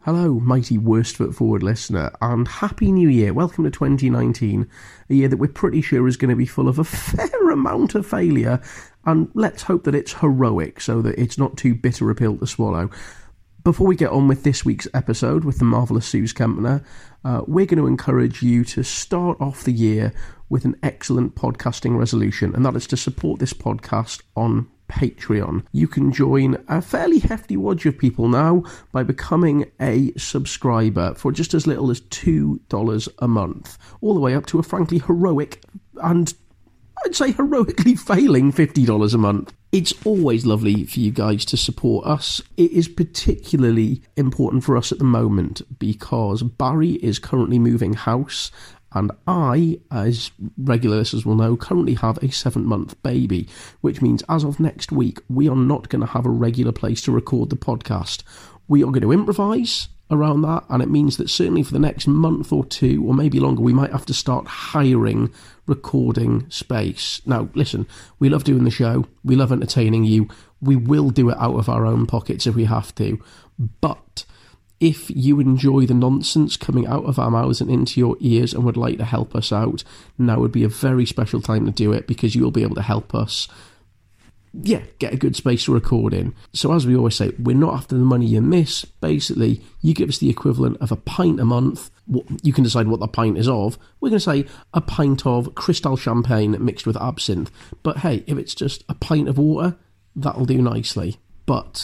Hello, mighty Worst Foot Forward listener, and Happy New Year. Welcome to 2019, a year that we're pretty sure is going to be full of a fair amount of failure, and let's hope that it's heroic so that it's not too bitter a pill to swallow. Before we get on with this week's episode with the marvellous Suze Kempner, we're going to encourage you to start off the year with an excellent podcasting resolution, and that is to support this podcast on Patreon. You can join a fairly hefty wodge of people now by becoming a subscriber for just as little as $2 a month, all the way up to a frankly heroic and I'd say heroically failing $50 a month. It's always lovely for you guys to support us. It is particularly important for us at the moment because Barry is currently moving house, and I, as regular listeners will know, currently have a 7-month baby, which means as of next week, we are not going to have a regular place to record the podcast. We are going to improvise around that, and it means that certainly for the next month or two, or maybe longer, we might have to start hiring recording space. Now, listen, we love doing the show. We love entertaining you. We will do it out of our own pockets if we have to, but if you enjoy the nonsense coming out of our mouths and into your ears and would like to help us out, now would be a very special time to do it because you'll be able to help us, get a good space to record in. So as we always say, we're not after the money you miss. Basically, you give us the equivalent of a pint a month. You can decide what the pint is of. We're going to say a pint of Cristal champagne mixed with absinthe. But hey, if it's just a pint of water, that'll do nicely. But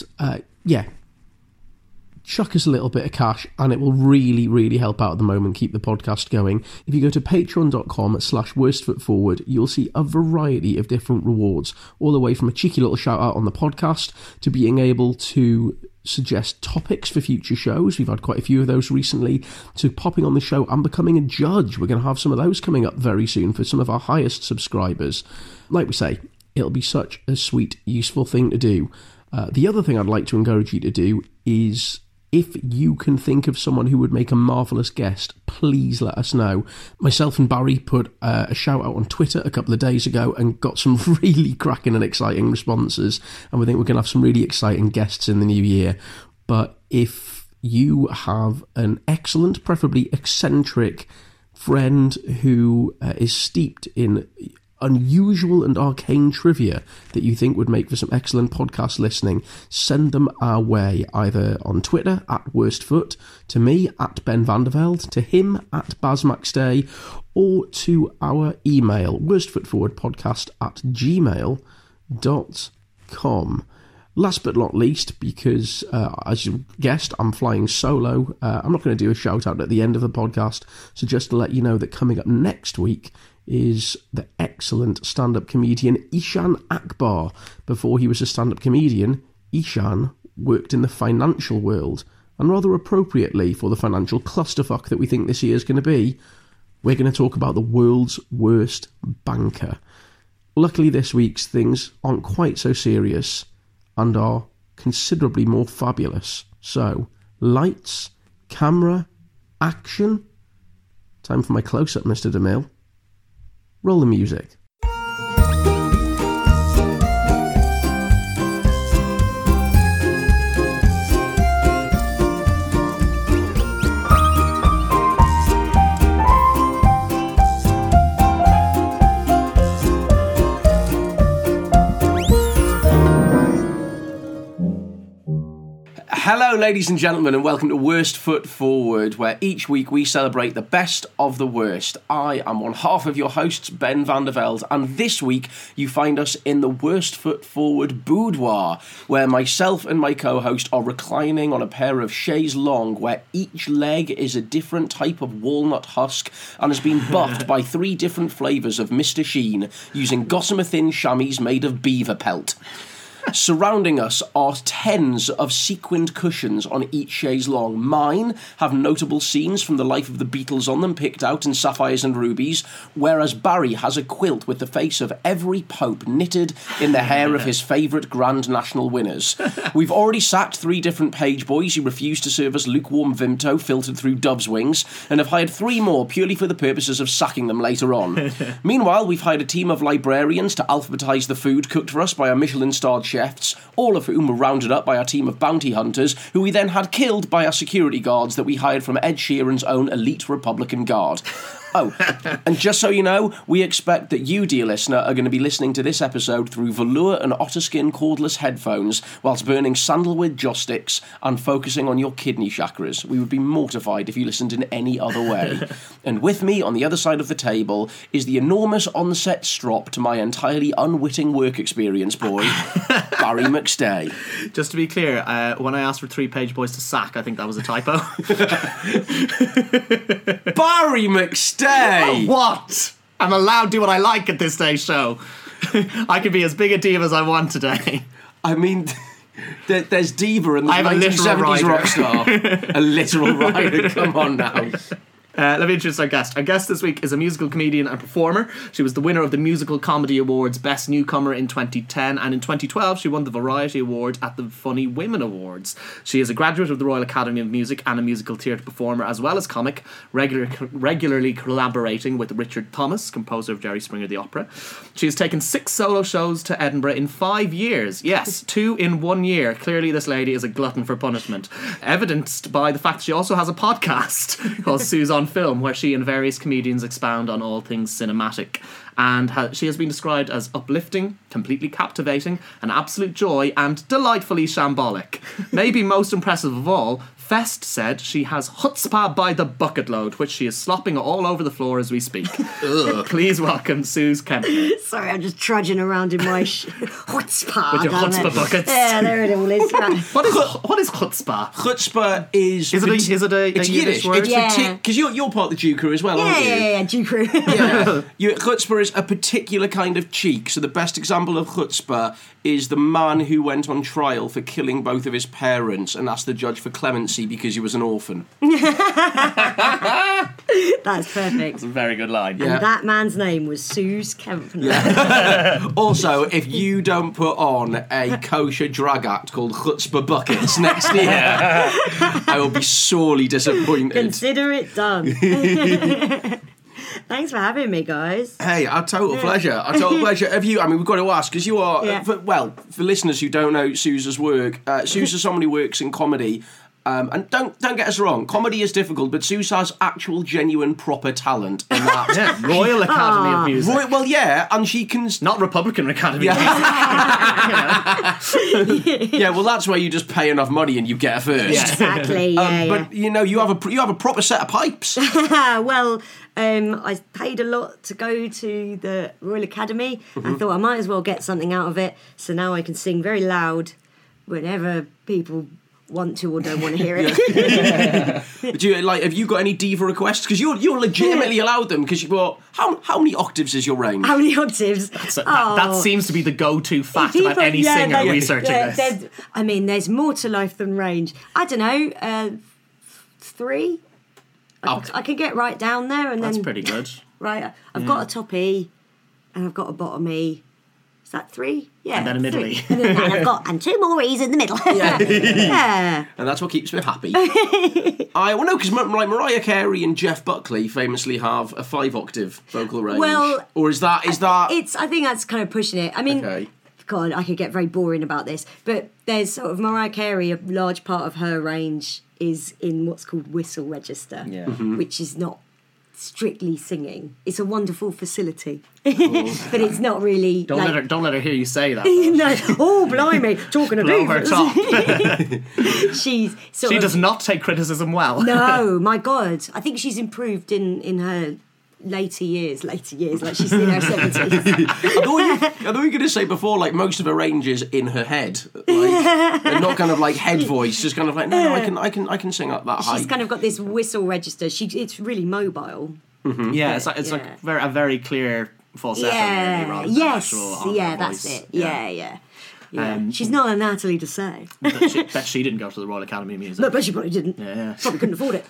chuck us a little bit of cash and it will really, really help out at the moment, keep the podcast going. If you go to patreon.com/worstfootforward, you'll see a variety of different rewards, all the way from a cheeky little shout out on the podcast to being able to suggest topics for future shows. We've had quite a few of those recently, to popping on the show and becoming a judge. We're going to have some of those coming up very soon for some of our highest subscribers. Like we say, it'll be such a sweet, useful thing to do. The other thing I'd like to encourage you to do is, if you can think of someone who would make a marvellous guest, please let us know. Myself and Barry put a shout out on Twitter a couple of days ago and got some really cracking and exciting responses, and we think we're going to have some really exciting guests in the new year. But if you have an excellent, preferably eccentric friend who is steeped in unusual and arcane trivia that you think would make for some excellent podcast listening, send them our way, either on Twitter @worstfoot, to me @BenVanderveld, to him @BazMaxDay, or to our email worstfootforwardpodcast@gmail.com. Last but not least, because as you guessed, I'm flying solo, I'm not going to do a shout out at the end of the podcast, so just to let you know that coming up next week is the excellent stand-up comedian Ishan Akbar. Before he was a stand-up comedian, Ishan worked in the financial world, and rather appropriately for the financial clusterfuck that we think this year is going to be, we're going to talk about the world's worst banker. Luckily this week's things aren't quite so serious and are considerably more fabulous. So, lights, camera, action. Time for my close-up, Mr. DeMille. Roll the music. Hello, ladies and gentlemen, and welcome to Worst Foot Forward, where each week we celebrate the best of the worst. I am one half of your hosts, Ben Vanderveld, and this week you find us in the Worst Foot Forward boudoir, where myself and my co-host are reclining on a pair of chaise longue, where each leg is a different type of walnut husk and has been buffed by 3 different flavours of Mr. Sheen, using gossamer thin chamois made of beaver pelt. Surrounding us are tens of sequined cushions on each chaise longue. Mine have notable scenes from the life of the Beatles on them picked out in sapphires and rubies, whereas Barry has a quilt with the face of every pope knitted in the hair of his favourite Grand National winners. We've already sacked 3 different page boys who refused to serve us lukewarm Vimto filtered through dove's wings, and have hired 3 more purely for the purposes of sacking them later on. Meanwhile, we've hired a team of librarians to alphabetise the food cooked for us by our Michelin-starred chef chefs, all of whom were rounded up by our team of bounty hunters, who we then had killed by our security guards that we hired from Ed Sheeran's own elite Republican Guard. Oh, and just so you know, we expect that you, dear listener, are going to be listening to this episode through velour and otterskin cordless headphones whilst burning sandalwood joss sticks and focusing on your kidney chakras. We would be mortified if you listened in any other way. And with me on the other side of the table is the enormous on-set strop to my entirely unwitting work experience boy, Barry McStay. Just to be clear, when I asked for 3-page boys to sack, I think that was a typo. Barry McStay! What? I'm allowed to do what I like at this day's show. I could be as big a diva as I want today. I mean, there's diva and there's I have 1970s rock star. A literal rider, come on now. Let me introduce our guest. Our guest this week is a musical comedian and performer. She was the winner of the Musical Comedy Awards Best Newcomer in 2010, and in 2012 she won the Variety Award at the Funny Women Awards. She is a graduate of the Royal Academy of Music and a musical theatre performer as well as comic, regularly collaborating with Richard Thomas, composer of Jerry Springer the Opera. She has taken 6 solo shows to Edinburgh in 5 years. Yes, 2 in 1 year. Clearly this lady is a glutton for punishment, evidenced by the fact she also has a podcast called Sue's on Film, where she and various comedians expound on all things cinematic. And she has been described as uplifting, completely captivating, an absolute joy, and delightfully shambolic. Maybe most impressive of all, Fest said she has chutzpah by the bucket load, which she is slopping all over the floor as we speak. Please welcome Suze Kempner. Sorry, I'm just trudging around in my chutzpah. With your chutzpah buckets. Yeah, there it all is. Right. What is chutzpah? Chutzpah is... Is it a it's Yiddish word? Yeah. Because you're part of the Jew crew as well, aren't you? Yeah, Jew crew. Yeah. Chutzpah is a particular kind of cheek. So the best example of chutzpah is the man who went on trial for killing both of his parents and asked the judge for clemency because he was an orphan. That's perfect. That's a very good line. And that man's name was Suze Kempner. Yeah. Also, if you don't put on a kosher drag act called Chutzpah Buckets next year, I will be sorely disappointed. Consider it done. Thanks for having me, guys. Hey, a total pleasure. A total pleasure. Have you, I mean, we've got to ask, because you are, for listeners who don't know Suze's work, Suze is someone who works in comedy. And don't get us wrong, comedy is difficult, but Suze has actual, genuine, proper talent in that. Royal Academy of Music. Well, yeah, and she can... Not Republican Academy of Music. Yeah, well, that's where you just pay enough money and you get a first. Yeah. Exactly, But, you know, you have a proper set of pipes. Well... I paid a lot to go to the Royal Academy. I thought I might as well get something out of it, so now I can sing very loud whenever people want to or don't want to hear it. But have you got any diva requests? Because you're legitimately allowed them. Because how many octaves is your range? How many octaves? That seems to be the go-to fact about any singer researching this. There's more to life than range. I don't know, 3. I can get right down there, and that's then pretty good. Right, I've got a top E, and I've got a bottom E. Is that 3? Yeah. And then a middle E. And then I've got 2 more E's in the middle. Yeah. And that's what keeps me happy. Because Mariah Carey and Jeff Buckley famously have a 5-octave vocal range. Well, or is that? I think that's kind of pushing it. I mean. Okay. God, I could get very boring about this, but there's sort of Mariah Carey, a large part of her range is in what's called whistle register, which is not strictly singing. It's a wonderful facility, but it's not really. Don't let her hear you say that. No, oh blimey, talking blow her top. She does not take criticism well. No, my God, I think she's improved in her later years, like she's in her 70s. I thought you were going to say before, like, most of her range is in her head, and not kind of like head voice, just kind of like, no, I can sing up that high. She's kind of got this whistle register. It's really mobile. Mm-hmm. Yeah, it's like a very clear falsetto. Really, rather than actual that's it. Yeah. She's not a Natalie Dessay. Bet she didn't go to the Royal Academy of Music. No, but she probably didn't. Yeah. Probably couldn't afford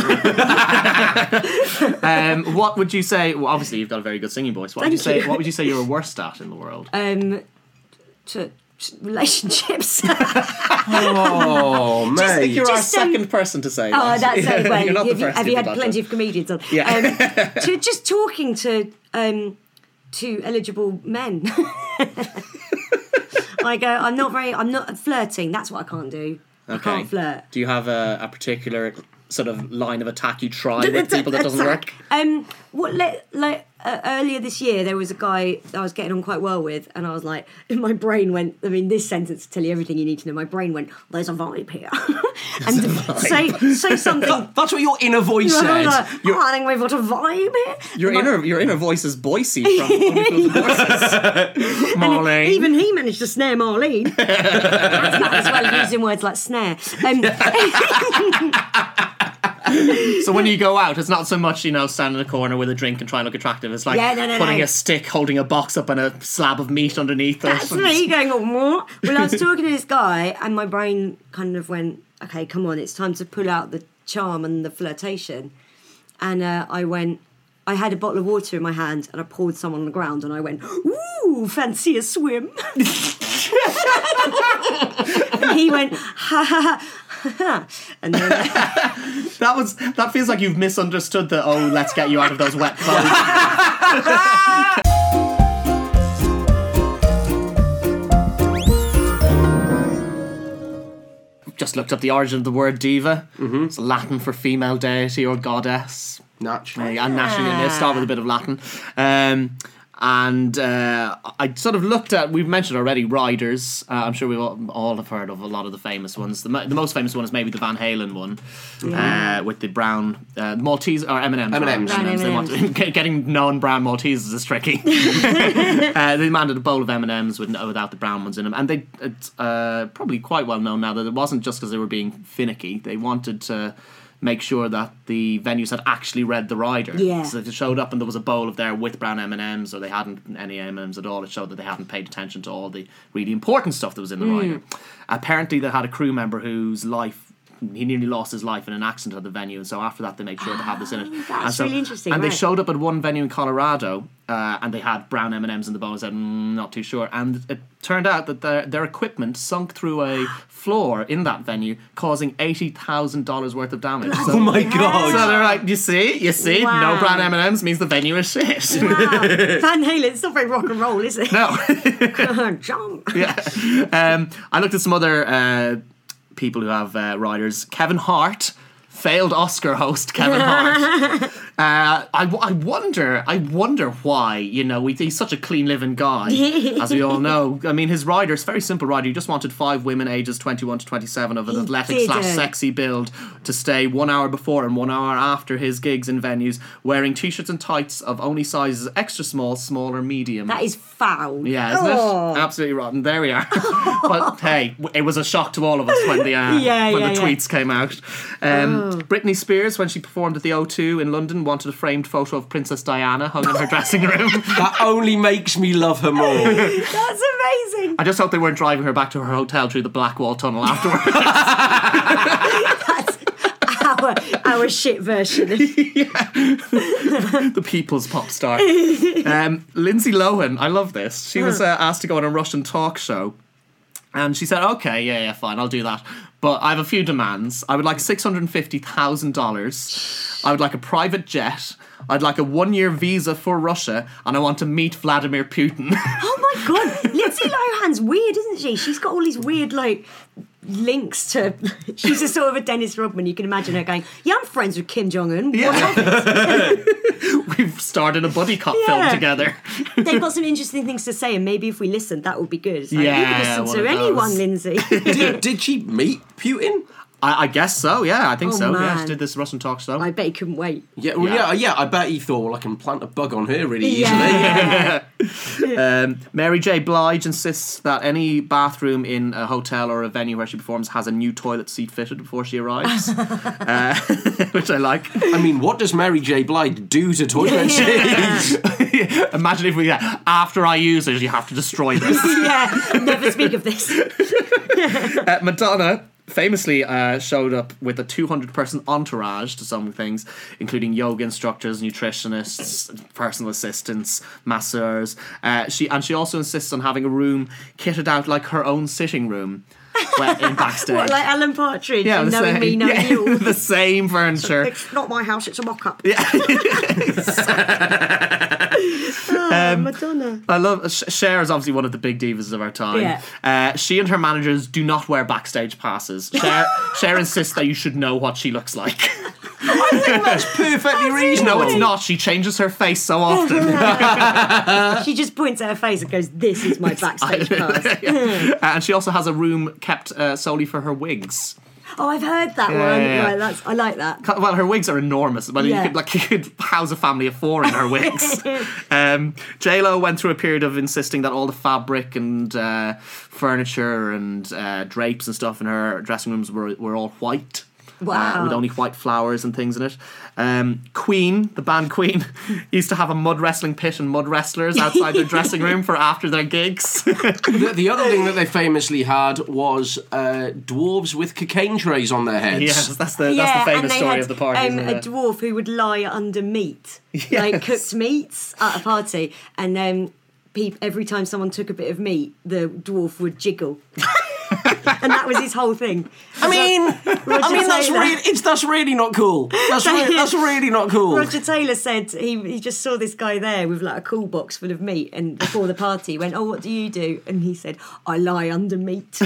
it. What would you say? Well, obviously you've got a very good singing voice. What would you say you're worst at in the world? Relationships. Oh, mate. You're our second person to say that. Oh, that's so well. You're not the first. Have you had plenty of comedians on? Yeah. Just talking to eligible men. I'm not flirting. That's what I can't do. I can't flirt. Do you have a particular sort of line of attack you try with people that doesn't work? Earlier this year, there was a guy I was getting on quite well with, and I was like, my brain went. I mean, this sentence will tell you everything you need to know. My brain went, "There's a vibe here," and say something. That's what your inner voice said. I think we've got a vibe here. Your inner voice is Boise from Only Fools and Horses. Marlene. Even he managed to snare Marlene. That's not as well using words like snare. So when you go out, it's not so much, standing in a corner with a drink and trying to look attractive. It's like putting a stick, holding a box up and a slab of meat underneath it. That's me going, what? Well, I was talking to this guy and my brain kind of went, okay, come on, it's time to pull out the charm and the flirtation. And I had a bottle of water in my hand and I poured some on the ground and I went, ooh, fancy a swim? And he went, ha ha ha. And then that feels like you've misunderstood the let's get you out of those wet clothes. Just looked up the origin of the word diva. Mm-hmm. It's Latin for female deity or goddess. Naturally. And naturally, let's start with a bit of Latin. And I sort of looked at, we've mentioned already, riders. I'm sure we've all have heard of a lot of the famous ones. The most famous one is maybe the Van Halen one, with the brown Maltese, or M&Ms. M&Ms. Getting non-brown Maltesers is tricky. They demanded a bowl of M&Ms without the brown ones in them. And it's probably quite well known now that it wasn't just because they were being finicky. They wanted to make sure that the venues had actually read the rider. Yeah. So if it showed up and there was a bowl of there with brown M&Ms, or they hadn't any M&Ms at all, it showed that they hadn't paid attention to all the really important stuff that was in the rider. Apparently they had a crew member whose life, he nearly lost his life in an accident at the venue, and so after that they made sure to have this in it. That's really interesting. And they showed up at one venue in Colorado, and they had brown M&Ms in the bowl. I said, not too sure. And it turned out that their equipment sunk through a floor in that venue, causing $80,000 worth of damage. So, oh my God. So they're like, you see, wow. No brown M&Ms means the venue is shit. Wow. Van Halen, it's not very rock and roll, is it? No. Jump. Yeah. I looked at some other people who have riders. Kevin Hart, failed Oscar host Kevin Hart. I wonder why, he's such a clean living guy, as we all know. I mean, his rider is a very simple rider. He just wanted 5 women ages 21 to 27 of an athletic/sexy build to stay 1 hour before and 1 hour after his gigs in venues, wearing t-shirts and tights of only sizes extra small, small or medium. That is foul. Yeah, isn't it? Absolutely rotten. There we are. But hey, it was a shock to all of us when the tweets came out. Britney Spears, when she performed at the O2 in London, wanted a framed photo of Princess Diana hung in her dressing room. That only makes me love her more. That's amazing. I just hope they weren't driving her back to her hotel through the Blackwall Tunnel afterwards. That's our shit version. The people's pop star. Lindsay Lohan, I love this. She was asked to go on a Russian talk show. And she said, okay, yeah, fine, I'll do that. But I have a few demands. I would like $650,000. I would like a private jet. I'd like a 1-year visa for Russia. And I want to meet Vladimir Putin. Oh my God. Lindsay Lohan's weird, isn't she? She's got all these weird, links to... She's a sort of a Dennis Rodman. You can imagine her going, yeah, I'm friends with Kim Jong-un. Yeah. We've started a buddy cop film together. They've got some interesting things to say, and maybe if we listened, that would be good. It's like, you can listen to anyone, Lindsay. Did she meet Putin? I guess so, yeah, I think so. Man. Yeah, she did this Russian talk show. I bet he couldn't wait. Yeah, I bet he thought, I can plant a bug on her really easily. Mary J. Blige insists that any bathroom in a hotel or a venue where she performs has a new toilet seat fitted before she arrives, which I like. I mean, what does Mary J. Blige do to toilet seats? Imagine if after I use it, you have to destroy this. Never speak of this. Madonna famously showed up with a 200-person entourage to some things, including yoga instructors, nutritionists, personal assistants, masseurs. She also insists on having a room kitted out like her own sitting room. In backstage. What, like Alan Partridge? Yeah, and knowing me, knowing you. The same furniture. It's not my house, it's a mock-up. Yeah. Madonna. I love Cher is obviously one of the big divas of our time. Yeah. She and her managers do not wear backstage passes. Cher insists that you should know what she looks like. I think that's perfectly reasonable. No, it's not. She changes her face so often. She just points at her face and goes, "This is my backstage pass." And she also has a room kept solely for her wigs. Oh, I've heard that one. Yeah. Right, I like that. Well, her wigs are enormous. Well, Yeah. you could house a family of 4 in her wigs. J-Lo went through a period of insisting that all the fabric and furniture and drapes and stuff in her dressing rooms were all white. Wow. With only white flowers and things in it. Queen, the band Queen, used to have a mud wrestling pit and mud wrestlers outside their dressing room for after their gigs. The other thing that they famously had was dwarves with cocaine trays on their heads. Yes, that's the And famous they story had, of the party. a isn't it? dwarf who would lie under meat, like cooked meats at a party, and then every time someone took a bit of meat, the dwarf would jiggle. And that was his whole thing. I mean, that's really not cool. That's really not cool. Roger Taylor said he just saw this guy there with like a cool box full of meat, and before the party he went, "Oh, what do you do?" And he said, "I lie under meat."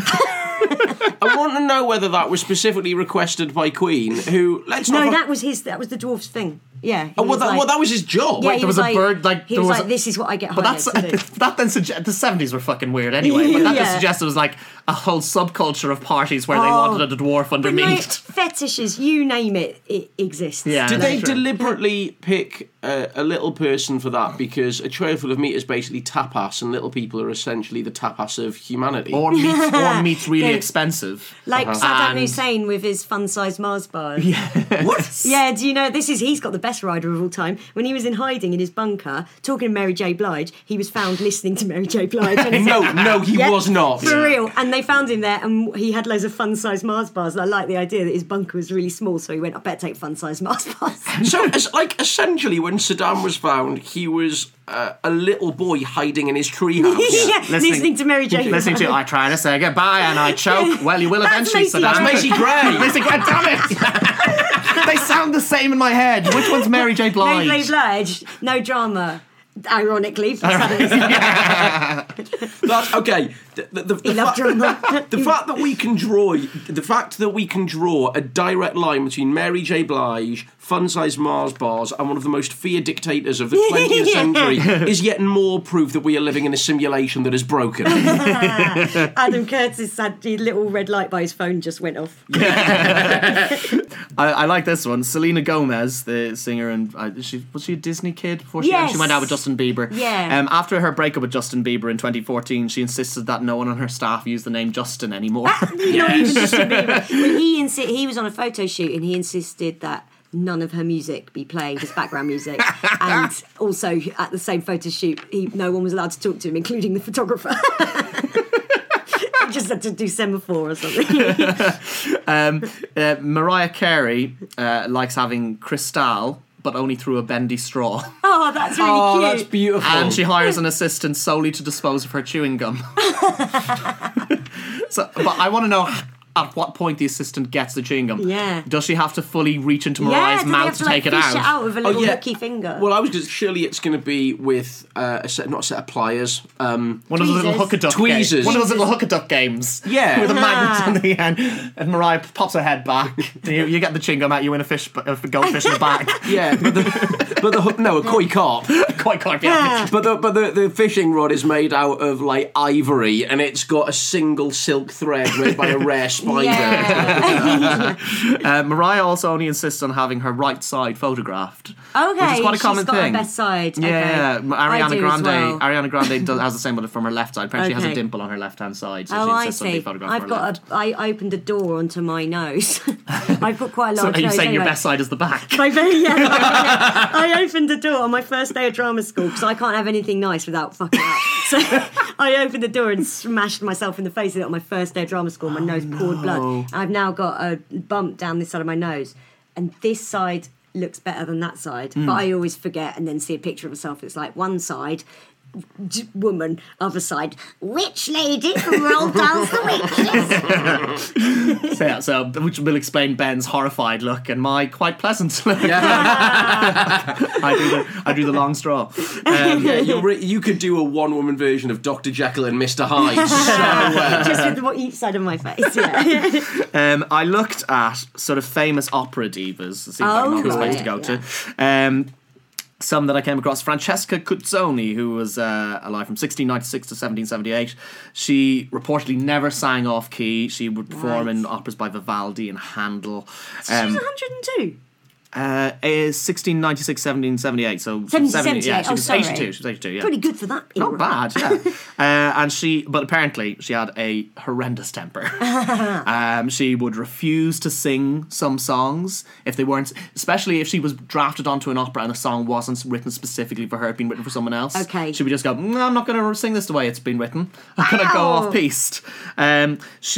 I want to know whether that was specifically requested by Queen, who that was the dwarf's thing. Yeah. That was his job. Yeah, There was a bird. He was like, "This is what I get hired to do." That then suggests the 70s were fucking weird anyway. But that Yeah. just suggests it was like a whole subculture of parties where they wanted a dwarf under But meat. like, fetishes, you name it, it exists. Yeah. Did they True. deliberately pick a little person for that because a tray full of meat is basically tapas, and little people are essentially the tapas of humanity? Or meat's really They- expensive. Like Saddam And- Hussein with his fun-sized Mars bars. What? Yeah, do you know, he's got the best rider of all time. When he was in hiding in his bunker, talking to Mary J. Blige, he was found listening to Mary J. Blige. And he said, He was not. For real. And they found him there, and he had loads of fun-sized Mars bars. And I like the idea that his bunker was really small, so he went, "I better take fun-sized Mars bars." So, essentially, when Saddam was found, he was a little boy hiding in his treehouse. Yeah, listening to Mary J. Blige. Listening to I try to say goodbye and I choke. Well, you will That's eventually, Macy Saddam. Gray. Macy Gray. Macy Gray, damn it! They sound the same in my head. Which one's Mary J. Blige? Mary J. Blige, no drama. Ironically, for Saturday. That's okay. He loved drama. The fact that we can draw a direct line between Mary J. Blige, fun-sized Mars bars, and one of the most feared dictators of the 20th century is yet more proof that we are living in a simulation that is broken. Adam Curtis had the little red light by his phone just went off. I like this one. Selena Gomez, the singer, and was she a Disney kid before she Yes. she went out with Justin Bieber? Yeah. After her breakup with Justin Bieber in 2014, she insisted that no one on her staff use the name Justin anymore. Not even Justin Bieber. Well, he was on a photo shoot and he insisted that none of her music be played as background music, and also at the same photo shoot, no one was allowed to talk to him, including the photographer. He just had to do semaphore or something. Mariah Carey likes having Cristal, but only through a bendy straw. Oh, that's really cute. That's beautiful. And she hires an assistant solely to dispose of her chewing gum. But I want to know at what point the assistant gets the chewing gum. Yeah. Does she have to fully reach into Mariah's do they mouth have to like, take it fish out? it out with a little yeah. hooky finger? Well, I was just surely it's going to be with not a set of pliers. One of those little Tweezers. hook-a-duck Tweezers. games. One of those little hook-a-duck games. Yeah. With a magnet on the end. And Mariah pops her head back. You get the chewing gum out, you win a goldfish in the bag. Yeah, a koi carp. Quite can't be out. But the fishing rod is made out of like ivory, and it's got a single silk thread made by a rare spider. Yeah. Mariah also only insists on having her right side photographed. Okay, which is quite a common she's got thing. her best side. Yeah, Okay. Ariana I do Grande. as well. Ariana Grande has the same one from her left side. Apparently, she has a Okay. dimple on her left-hand side, so Oh, she I insists on being see. photographed I've from her left. I opened a door onto my nose. I've got quite a So large are you nose saying your anyway. best side is the back? I opened the door on my first day of drama school because I can't have anything nice without fucking up. So I opened the door and smashed myself in the face with it on my first day of drama school. My nose poured blood. And I've now got a bump down this side of my nose. And this side looks better than that side. But I always forget and then see a picture of myself. It's like one side woman, other side, witch lady from Roald Dahl's The Witches. So which will explain Ben's horrified look and my quite pleasant look. I do the long straw. You could do a one-woman version of Dr. Jekyll and Mr. Hyde so well. Just with each side of my face, yeah. I looked at sort of famous opera divas to see if I know which place to go to. Some that I came across, Francesca Cuzzoni, who was alive from 1696 to 1778. She reportedly never sang off key. She would perform in operas by Vivaldi and Handel. She was 102. Is 1696, 1778. So 1778. Yeah, she was sorry. 82. She was 82. Yeah, pretty good for that era. Not bad, yeah. But apparently she had a horrendous temper. She would refuse to sing some songs if they weren't, especially if she was drafted onto an opera and a song wasn't written specifically for her, it'd been written for someone else. Okay. She would just go, no, I'm not going to sing this the way it's been written. I'm going to go off piste. In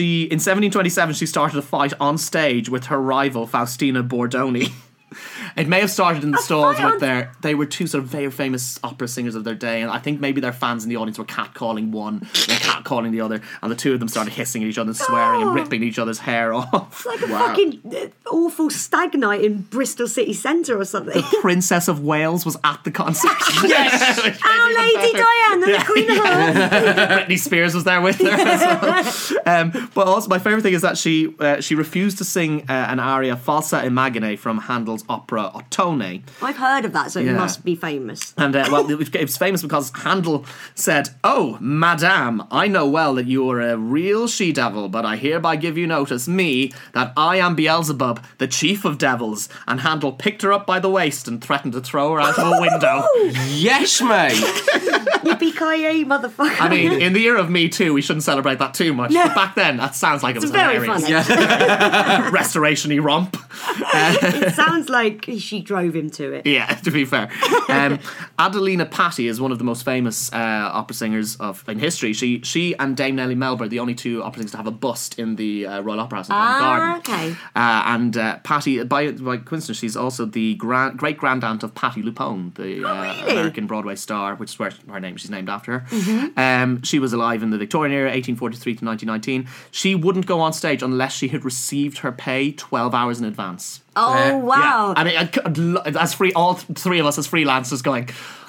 1727, she started a fight on stage with her rival Faustina Bordoni. It may have started in the stalls with they were two sort of very famous opera singers of their day, and I think maybe their fans in the audience were catcalling one and catcalling the other, and the two of them started hissing at each other and swearing and ripping each other's hair off. It's like a fucking awful stag night in Bristol City Centre or something. Princess of Wales was at the concert. Yes! Our Lady Diana, the Queen of Hearts. Britney Spears was there with her as well. But also my favourite thing is that she refused to sing an aria Falsa Immagine from Handel's opera Ottone. I've heard of that, so it must be famous. And it's famous because Handel said, "Oh, madame, I know well that you are a real she-devil, but I hereby give you notice, me, that I am Beelzebub, the chief of devils." And Handel picked her up by the waist and threatened to throw her out of a window. Yes, mate. Yippee-ki-yay, motherfucker. I mean, in the year of Me Too, we shouldn't celebrate that too much. But back then, that sounds like it was very hilarious. funny. Restoration-y romp. It sounds like she drove him to it. Yeah, to be fair. Adelina Patti is one of the most famous opera singers in history. She and Dame Nellie Melba are the only two opera singers to have a bust in the Royal Opera House in Covent Garden. Okay. And Patti, by coincidence, she's also the great-grandaunt of Patti LuPone, the American Broadway star, which is where she's named after her. Mm-hmm. She was alive in the Victorian era, 1843 to 1919. She wouldn't go on stage unless she had received her pay 12 hours in advance. Oh, wow. Yeah. I mean, as all three of us as freelancers going,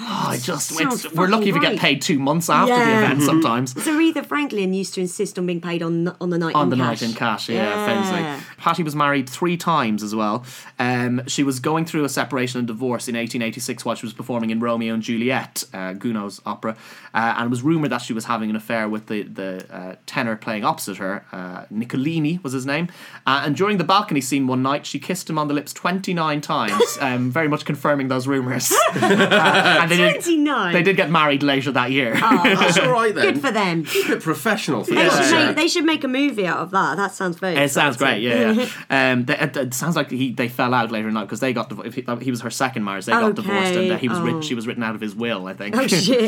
we're lucky if we get paid 2 months after the event sometimes. So Aretha Franklin used to insist on being paid on the night on in the cash. night in cash, famously. Patti was married 3 times as well. She was going through a separation and divorce in 1886 while she was performing in Romeo and Juliet, Gounod's opera, and it was rumoured that she was having an affair with the tenor playing opposite her. Niccolini was his name. And during the balcony scene one night, she kissed him on the lips 29 times, very much confirming those rumours. And 29? They did get married later that year. Oh, that's all right then. Good for them. Keep it professional. For They should make a movie out of that. That sounds very It sounds exciting. great, yeah. It sounds like they fell out later in life because they got he was her second marriage. They got divorced and she was written out of his will, I think. Oh, shit.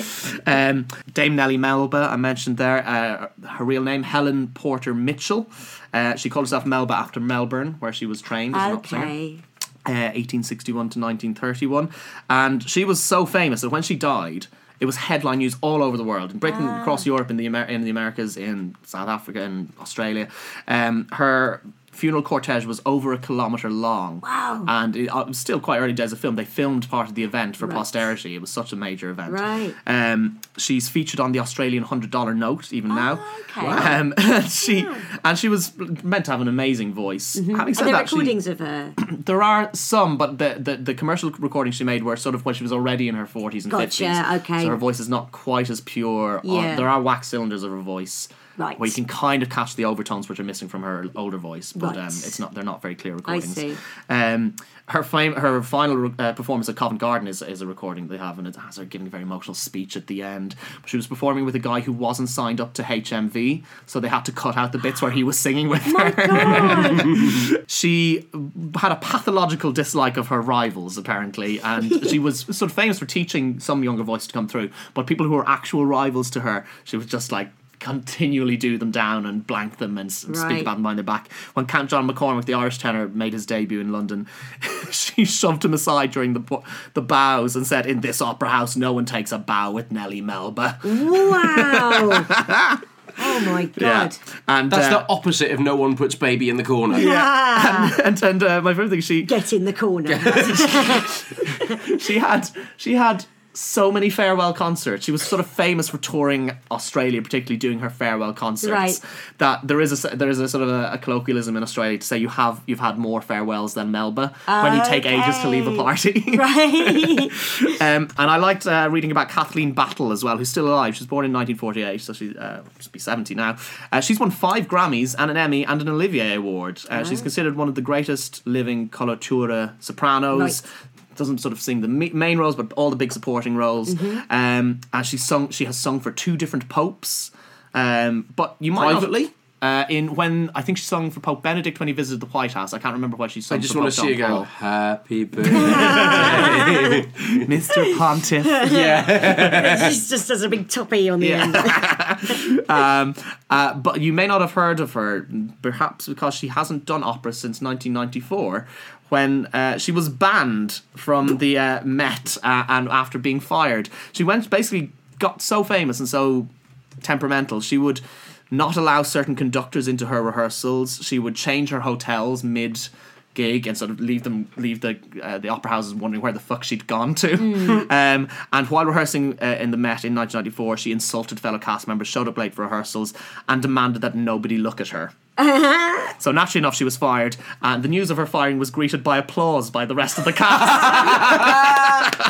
Dame Nellie Melba, I mentioned there. Her real name, Helen Porter Mitchell. She called herself Melba after Melbourne, where she was trained as an opera singer. 1861 to 1931. And she was so famous that when she died, it was headline news all over the world, in Britain, across Europe, in the Americas, in South Africa, in Australia. Her funeral cortege was over 1 kilometre long. Wow. And it was still quite early days of film. They filmed part of the event for posterity. It was such a major event. Right. She's featured on the Australian $100 note even now. Okay. She was meant to have an amazing voice. Mm-hmm. Having said Are there that, recordings of her? there are some, but the commercial recordings she made were sort of when she was already in her 40s and 50s. Okay. So her voice is not quite as pure. Yeah. There are wax cylinders of her voice. Right. Where you can kind of catch the overtones which are missing from her older voice, but Right. they're not very clear recordings. I see. Her final performance at Covent Garden is a recording they have, and it has her giving a very emotional speech at the end. She was performing with a guy who wasn't signed up to HMV, so they had to cut out the bits where he was singing with her. God. She had a pathological dislike of her rivals, apparently, and she was sort of famous for teaching some younger voices to come through, but people who were actual rivals to her, she was just like, continually do them down and blank them and speak Right. about them behind their back. When Count John McCormick, the Irish tenor, made his debut in London, she shoved him aside during the bows and said, "In this opera house, no one takes a bow with Nellie Melba." Wow. Oh my God. And That's the opposite of no one puts baby in the corner. and my favorite thing, she Get in the corner. she had so many farewell concerts. She was sort of famous for touring Australia, particularly doing her farewell concerts. Right. That there is a sort of a colloquialism in Australia to say you've had more farewells than Melba when you take ages to leave a party. Right. And I liked reading about Kathleen Battle as well, who's still alive. She was born in 1948, so she must be 70 now. She's won 5 Grammys and an Emmy and an Olivier Award. She's considered one of the greatest living coloratura sopranos. Right. Doesn't sort of sing the main roles, but all the big supporting roles. And she has sung for 2 different popes. But you might Privately? when I think she sung for Pope Benedict when he visited the White House. I can't remember why she sung. I just for want Pope to see John her go, Paul. happy birthday. Mr. Pontiff. She just does a big toppy on the end. But you may not have heard of her, perhaps because she hasn't done opera since 1994, when she was banned from the Met and after being fired. She got so famous and so temperamental, she would not allow certain conductors into her rehearsals. She would change her hotels mid-gig and sort of leave the opera houses wondering where the fuck she'd gone to. And while rehearsing in the Met in 1994, she insulted fellow cast members, showed up late for rehearsals, and demanded that nobody look at her. So naturally enough, she was fired, and the news of her firing was greeted by applause by the rest of the cast.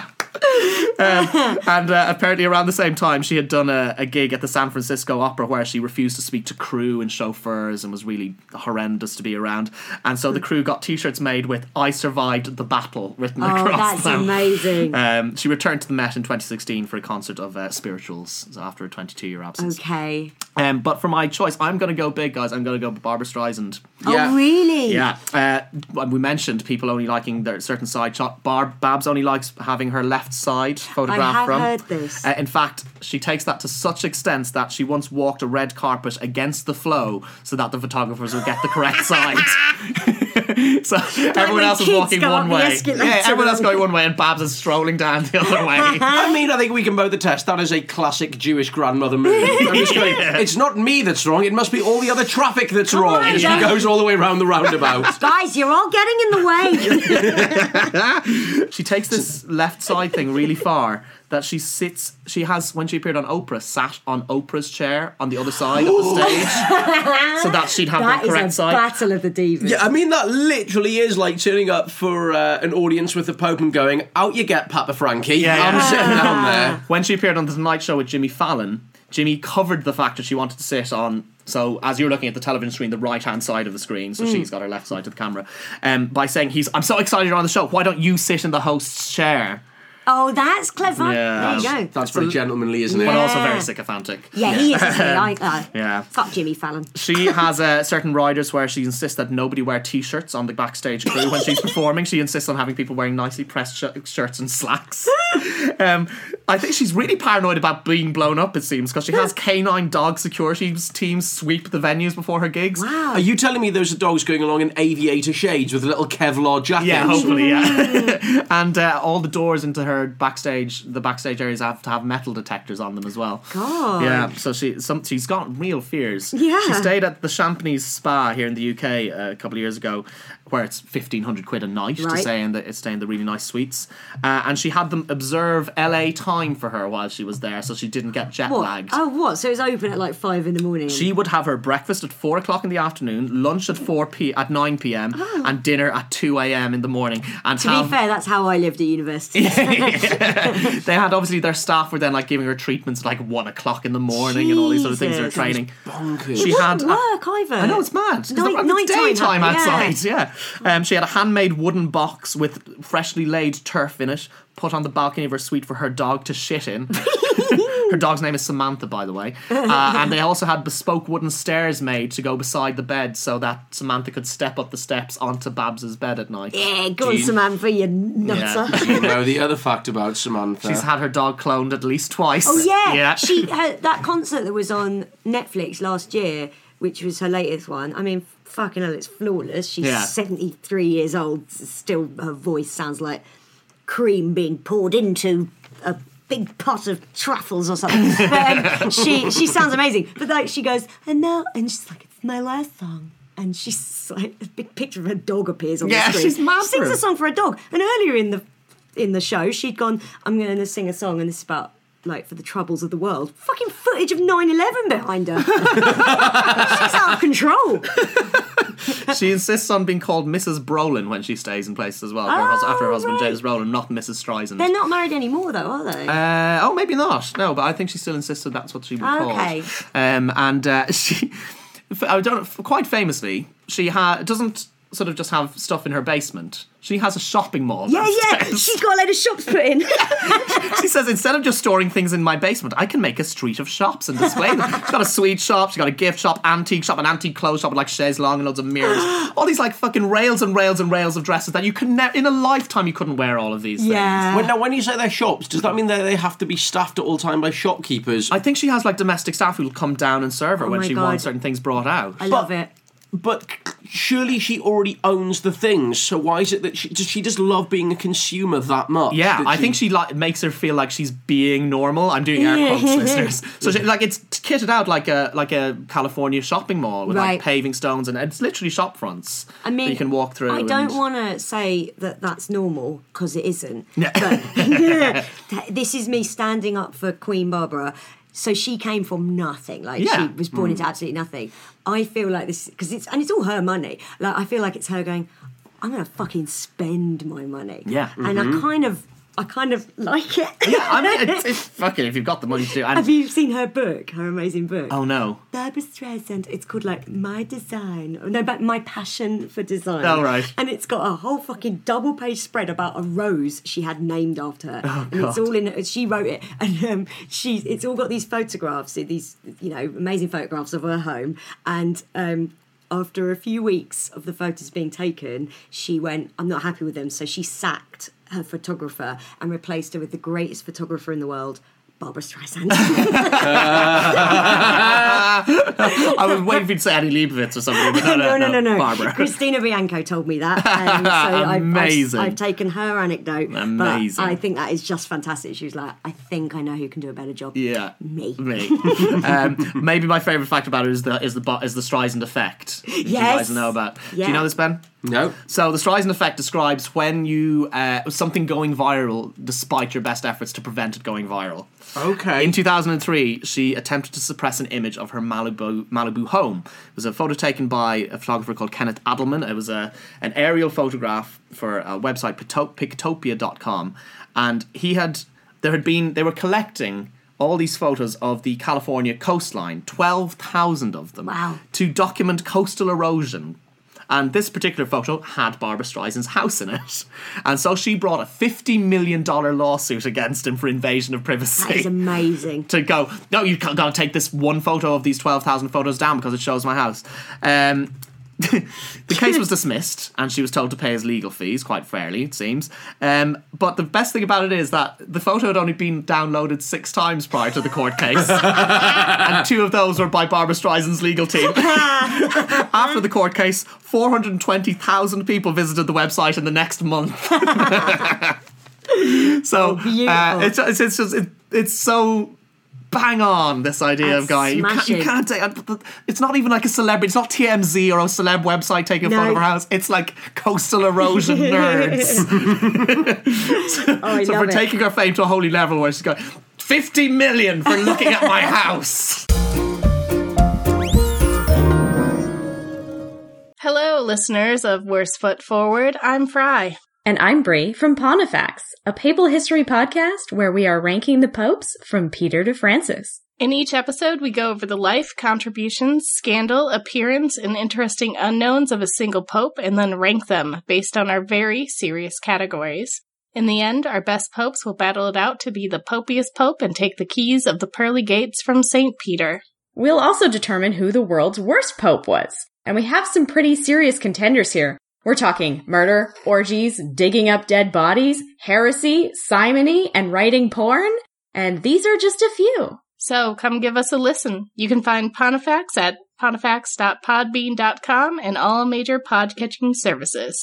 And apparently around the same time she had done a gig at the San Francisco Opera where she refused to speak to crew and chauffeurs and was really horrendous to be around, and so the crew got t-shirts made with "I survived the battle" written across them. Amazing. She returned to the Met in 2016 for a concert of Spirituals after a 22-year absence. Okay. But for my choice, I'm going to go big, guys. I'm going to go Barbra Streisand. Yeah. Oh, really? Yeah, we mentioned people only liking their certain side shot. Babs only likes having her left side photographed I have from. heard this. In fact, she takes that to such extent that she once walked a red carpet against the flow so that the photographers would get the correct side. So everyone else is kids walking go one up the way. escalator Yeah, everyone else wrong. going one way and Babs is strolling down the other way. I mean, I think we can both attest that is a classic Jewish grandmother move. I'm just going, it's not me that's wrong, it must be all the other traffic that's wrong. on, And she Jack. goes all the way around the roundabout. Guys, you're all getting in the way. She takes this left side thing really far that she has, when she appeared on Oprah, sat on Oprah's chair on the other side of the stage so that she'd have That the is correct a side. battle of the divas. Yeah, I mean, that literally is like turning up for an audience with the Pope and going, out you get, Papa Frankie. Yeah, I'm yeah. sitting down there. When she appeared on The Tonight Show with Jimmy Fallon, Jimmy covered the fact that she wanted to sit on, so as you're looking at the television screen, the right-hand side of the screen, so she's got her left side to the camera, by saying, I'm so excited you're on the show, why don't you sit in the host's chair? Oh, that's clever. Yeah. There you go. That's very gentlemanly, isn't it? But Yeah. also very sycophantic. Yeah, he is, isn't he? Yeah. Fuck Jimmy Fallon. She has certain riders where she insists that nobody wear t-shirts on the backstage crew when she's performing. She insists on having people wearing nicely pressed shirts and slacks. I think she's really paranoid about being blown up, it seems, because she has canine dog security teams sweep the venues before her gigs. Wow. Are you telling me those are dogs going along in aviator shades with little Kevlar jackets? Yeah, hopefully, yeah. And all the doors into her the backstage areas have to have metal detectors on them as well. God. Yeah, so she's got real fears. Yeah. She stayed at the Champneys Spa here in the UK a couple of years ago, where it's £1,500 a night to Right. stay in the really nice suites. And she had them observe LA time for her while she was there, so she didn't get jet What? lagged. Oh, what? So it's open at like 5 in the morning? She would have her breakfast at 4 o'clock in the afternoon, lunch at 9 p.m, and dinner at 2 a.m. in the morning. And To be fair, that's how I lived at university. they had obviously their staff were then like giving her treatments at like 1 o'clock in the morning and all these sort of things they were Jesus. training. Bonkers. She had work either. I know, it's mad. It's Nighttime daytime happening, outside. Yeah. She had a handmade wooden box with freshly laid turf in it put on the balcony of her suite for her dog to shit in. Her dog's name is Samantha, by the way. And they also had bespoke wooden stairs made to go beside the bed so that Samantha could step up the steps onto Babs's bed at night. Yeah, go on, Samantha, you nutter. Yeah. You know the other fact about Samantha. She's had her dog cloned at least twice. Oh, yeah. Yeah. She had that concert that was on Netflix last year, which was her latest one. I mean, fucking hell, it's flawless. She's 73 years old. Still, her voice sounds like cream being poured into a big pot of truffles or something. She sounds amazing. But like, she goes, and she's like, it's my last song. And she's like, a big picture of her dog appears on the screen. She's massive. She sings a song for a dog. And earlier in the show, she'd gone, I'm going to sing a song, and this is about, like, for the troubles of the world. Fucking footage of 9/11 behind her. She's out of control. She insists on being called Mrs. Brolin when she stays in places as well. After her husband, James Brolin, not Mrs. Streisand. They're not married anymore, though, are they? Maybe not. No, but I think she still insisted that's what she was Okay. called. She, I don't, quite famously, she doesn't sort of just have stuff in her basement. She has a shopping mall. Yeah. downstairs. She's got a load of shops put in. She says, instead of just storing things in my basement, I can make a street of shops and display them. She's got a sweet shop, she's got a gift shop, an antique clothes shop with like chaise longue and loads of mirrors. All these like fucking rails and rails and rails of dresses that you can in a lifetime you couldn't wear all of these things. When you say they're shops, does that mean that they have to be staffed at all time by shopkeepers? I think she has like domestic staff who will come down and serve her when my she God. wants certain things brought out. I love it. But surely she already owns the things, so why is it that she just love being a consumer that much? Yeah, I think she makes her feel like she's being normal. I'm doing air quotes, listeners. So it's kitted out like a California shopping mall with like paving stones, and it's literally shop fronts. I mean, that you can walk through. I don't want to say that that's normal, because it isn't. Yeah. But this is me standing up for Queen Barbara. So she came from nothing. Like, she was born into absolutely nothing. I feel like this, because it's all her money. Like, I feel like it's her going, I'm going to fucking spend my money. Yeah. And I kind of like it. Yeah, I mean, it's fucking if you've got the money to do it. Have you seen her book, her amazing book? Oh, no. Barbra Streisand. It's called, like, My Design. No, but My Passion for Design. Oh, right. And it's got a whole fucking double-page spread about a rose she had named after her. Oh, and God. it's all in... She wrote it. And it's all got these photographs, these, amazing photographs of her home. And... after a few weeks of the photos being taken, she went, I'm not happy with them. So she sacked her photographer and replaced her with the greatest photographer in the world, Barbra Streisand. I was waiting for you to say Annie Leibovitz or something. But no. Barbara. Christina Bianco told me that. And so Amazing. I've taken her anecdote. Amazing. But I think that is just fantastic. She was like, I think I know who can do a better job. Yeah. Me. Maybe my favourite fact about it is the Streisand effect. Do you guys know about? Yeah. Do you know this, Ben? No. So the Streisand effect describes when you something going viral despite your best efforts to prevent it going viral. Okay. In 2003, she attempted to suppress an image of her Malibu home. It was a photo taken by a photographer called Kenneth Adelman. It was an aerial photograph for a website, Pictopia.com. And they were collecting all these photos of the California coastline, 12,000 of them, to document coastal erosion. And this particular photo had Barbra Streisand's house in it. And so she brought a $50 million lawsuit against him for invasion of privacy. That is amazing. To go, no, you've got to take this one photo of these 12,000 photos down because it shows my house. The case was dismissed and she was told to pay his legal fees, quite fairly, it seems. But the best thing about it is that the photo had only been downloaded 6 times prior to the court case. And 2 of those were by Barbra Streisand's legal team. After the court case, 420,000 people visited the website in the next month. So it's so bang on, this idea of going, you can't take, it's not even like a celebrity, it's not TMZ or a celeb website taking a photo of our house, it's like coastal erosion nerds. So we're taking our fame to a holy level where she's going, 50 million for looking at my house. Hello, listeners of Worst Foot Forward. I'm Fry. And I'm Brie from Pontifex, a papal history podcast where we are ranking the popes from Peter to Francis. In each episode, we go over the life, contributions, scandal, appearance, and interesting unknowns of a single pope, and then rank them based on our very serious categories. In the end, our best popes will battle it out to be the popiest pope and take the keys of the pearly gates from St. Peter. We'll also determine who the world's worst pope was. And we have some pretty serious contenders here. We're talking murder, orgies, digging up dead bodies, heresy, simony, and writing porn. And these are just a few. So come give us a listen. You can find Pontifex at pontifex.podbean.com and all major podcatching services.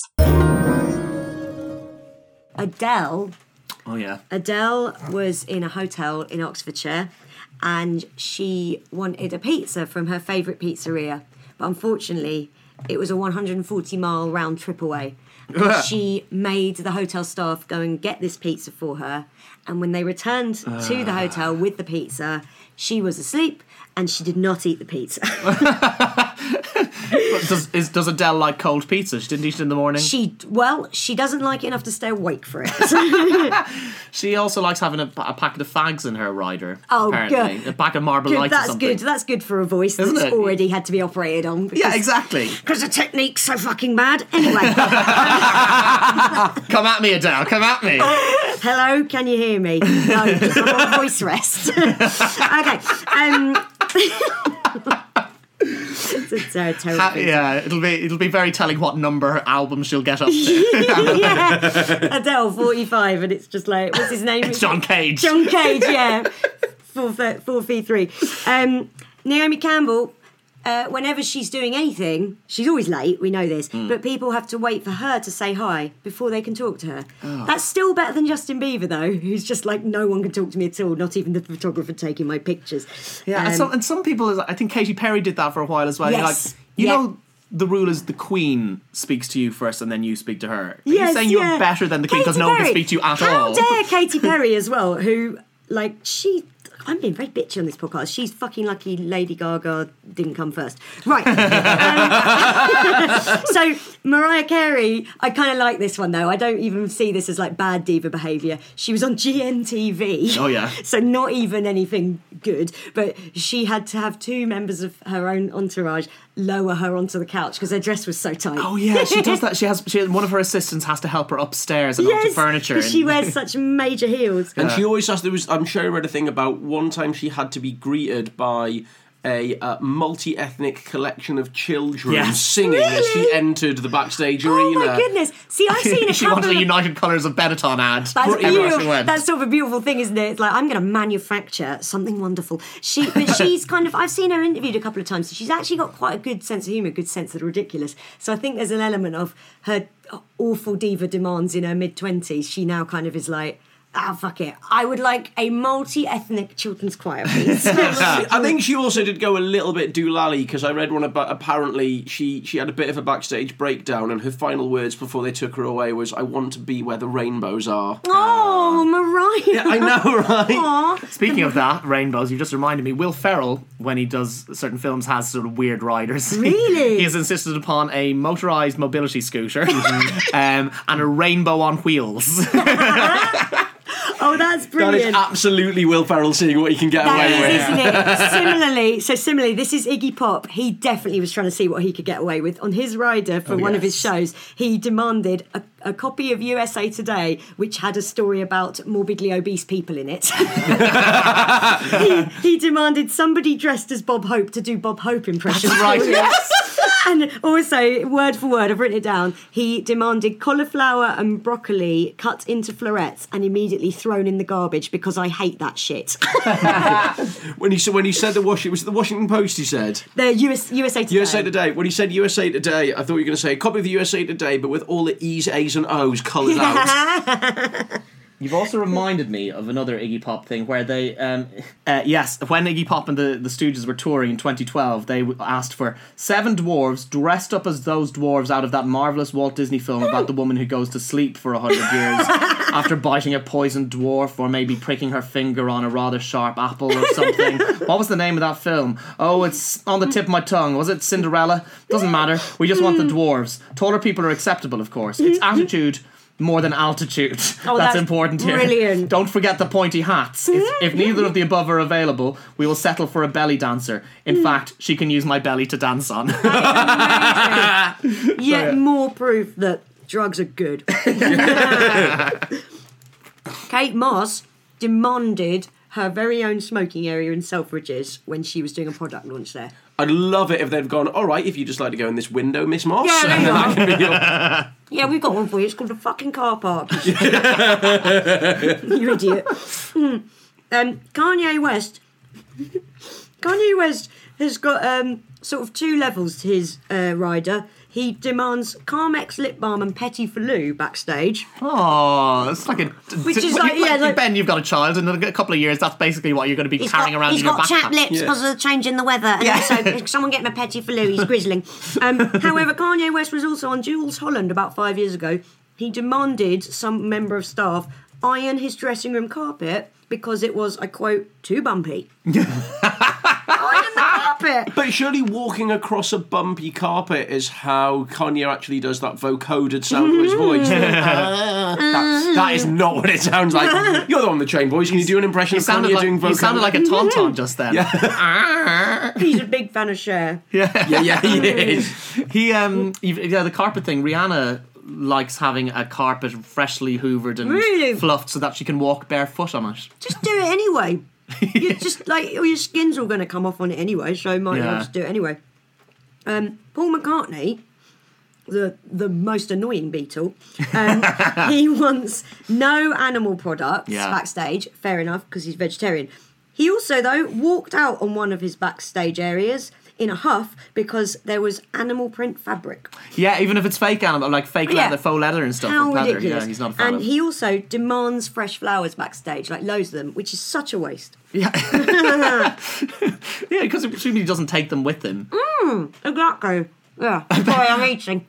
Adele. Oh, yeah. Adele was in a hotel in Oxfordshire and she wanted a pizza from her favourite pizzeria. But unfortunately, it was a 140-mile round trip away. And she made the hotel staff go and get this pizza for her. And when they returned to the hotel with the pizza, she was asleep and she did not eat the pizza. Does Adele like cold pizza? She didn't eat it in the morning? She doesn't like it enough to stay awake for it. She also likes having a packet of fags in her rider. Oh, apparently. good. A pack of Marble Lights or That's something. good. That's good for a voice Isn't that's it? already had to be operated on. Yeah, exactly. Because the technique's so fucking bad. Anyway. Come at me, Adele. Come at me. Hello, can you hear me? No, because I'm on voice rest. Okay. It's a terrible thing. Yeah, it'll be very telling what number album she'll get up to. Yeah. Adele, 45, and it's just like, what's his name? It's John Cage. John Cage, yeah. 4v3. Naomi Campbell, whenever she's doing anything, she's always late, we know this, but people have to wait for her to say hi before they can talk to her. Oh. That's still better than Justin Bieber, though, who's just like, no one can talk to me at all, not even the photographer taking my pictures. Yeah, and some people, I think Katy Perry did that for a while as well. Yes. You know, the rule is the Queen speaks to you first and then you speak to her. Are Yes, you saying you're better than the Queen because no one can speak to you at all? How dare Katy Perry as well, who, like, I'm being very bitchy on this podcast. She's fucking lucky Lady Gaga didn't come first. Right. So, Mariah Carey, I kind of like this one, though. I don't even see this as, like, bad diva behaviour. She was on GMTV. Oh, yeah. So not even anything good. But she had to have two members of her own entourage lower her onto the couch because her dress was so tight. Oh, yeah, she does that. She has one of her assistants has to help her upstairs and onto furniture. Because she wears such major heels. And she always has, I'm sure I read a thing about one time she had to be greeted by a multi-ethnic collection of children singing as she entered the backstage arena. Oh my goodness. See, I've seen a She couple wanted a of... United Colours of Benetton ad. That's Everywhere she beautiful. went. That's sort of a beautiful thing, isn't it? It's like, I'm going to manufacture something wonderful. But she's kind of... I've seen her interviewed a couple of times. So she's actually got quite a good sense of humour, good sense of the ridiculous. So I think there's an element of her awful diva demands in her mid-20s. She now kind of is like... fuck it. I would like a multi-ethnic children's choir, please. I think she also did go a little bit doolally because I read one about apparently she had a bit of a backstage breakdown and her final words before they took her away was, "I want to be where the rainbows are." Oh, Mariah. Yeah, I know, right? Aww. Speaking of that, rainbows, you've just reminded me, Will Ferrell, when he does certain films, has sort of weird riders. Really? He has insisted upon a motorised mobility scooter and a rainbow on wheels. Oh, that's brilliant. That is absolutely Will Ferrell seeing what he can get away with. Isn't it? Similarly, this is Iggy Pop. He definitely was trying to see what he could get away with. On his rider for one of his shows, he demanded a copy of USA Today, which had a story about morbidly obese people in it. he demanded somebody dressed as Bob Hope to do Bob Hope impressions. Right, yes. And also, word for word, I've written it down, he demanded cauliflower and broccoli cut into florets and immediately thrown in the garbage because I hate that shit. When he said it was the Washington Post, he said? The USA Today. USA Today. When he said USA Today, I thought you were going to say a copy of the USA Today, but with all the E's, A's and O's coloured out. You've also reminded me of another Iggy Pop thing where they, when Iggy Pop and the Stooges were touring in 2012, they asked for 7 dwarves dressed up as those dwarves out of that marvellous Walt Disney film about the woman who goes to sleep for 100 years after biting a poisoned dwarf or maybe pricking her finger on a rather sharp apple or something. What was the name of that film? Oh, it's on the tip of my tongue. Was it Cinderella? Doesn't matter. We just want the dwarves. Taller people are acceptable, of course. It's attitude more than altitude. Oh, that's important here. Brilliant. Don't forget the pointy hats. If neither of the above are available, we will settle for a belly dancer. In fact, she can use my belly to dance on. Yet more proof that drugs are good. Kate Moss demanded her very own smoking area in Selfridges when she was doing a product launch there. I'd love it if they'd gone, all right, if you just like to go in this window, Miss Moss. Yeah, there you and are. that can be your... Yeah, we've got one for you. It's called the fucking car park. You idiot. Kanye West has got sort of two levels to his rider. He demands Carmex lip balm and Petit Falou backstage. Oh, it's like a... Which is like, yeah, like... Ben, you've got a child, and in a couple of years, that's basically what you're going to be carrying around in your backpack. He's got chapped lips because of the change in the weather. And also, if someone get him a Petit Falou, he's grizzling. However, Kanye West was also on Jules Holland about 5 years ago. He demanded some member of staff iron his dressing room carpet because it was, I quote, too bumpy. Iron the carpet! But surely walking across a bumpy carpet is how Kanye actually does that vocoded sound with his voice. That is not what it sounds like. You're the one with the trained voice. Can you do an impression of Kanye doing vocoded? You sounded like a tauntaun just then. He's a big fan of Cher. Yeah, he is. The carpet thing, Rihanna likes having a carpet freshly hoovered and fluffed so that she can walk barefoot on it. Just do it anyway. You just like your skin's all going to come off on it anyway, so might as well just do it anyway. Paul McCartney, the most annoying Beatle, he wants no animal products backstage. Fair enough, because he's vegetarian. He also, though, walked out on one of his backstage areas in a huff because there was animal print fabric. Yeah, even if it's fake animal, like fake leather, faux leather and stuff. How leather. ridiculous. Yeah, he's not a fan and of. he also demands fresh flowers backstage, like loads of them, which is such a waste. Yeah. Yeah, because presumably he doesn't take them with him. Exactly. Yeah. Sorry, I'm eating.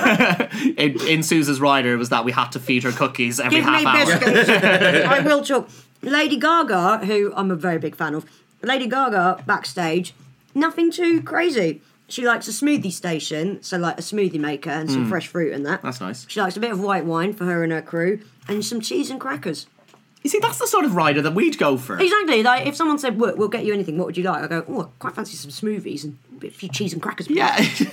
In Suze's rider was that we had to feed her cookies every half hour. Give me biscuits. I will talk. Lady Gaga, who I'm a very big fan of, Lady Gaga backstage, nothing too crazy. She likes a smoothie station, so like a smoothie maker and some fresh fruit and that. That's nice. She likes a bit of white wine for her and her crew, and some cheese and crackers. You see, that's the sort of rider that we'd go for. Exactly. Like if someone said, "We'll get you anything. What would you like?" I go, "Oh, I quite fancy some smoothies and a few cheese and crackers." Yeah.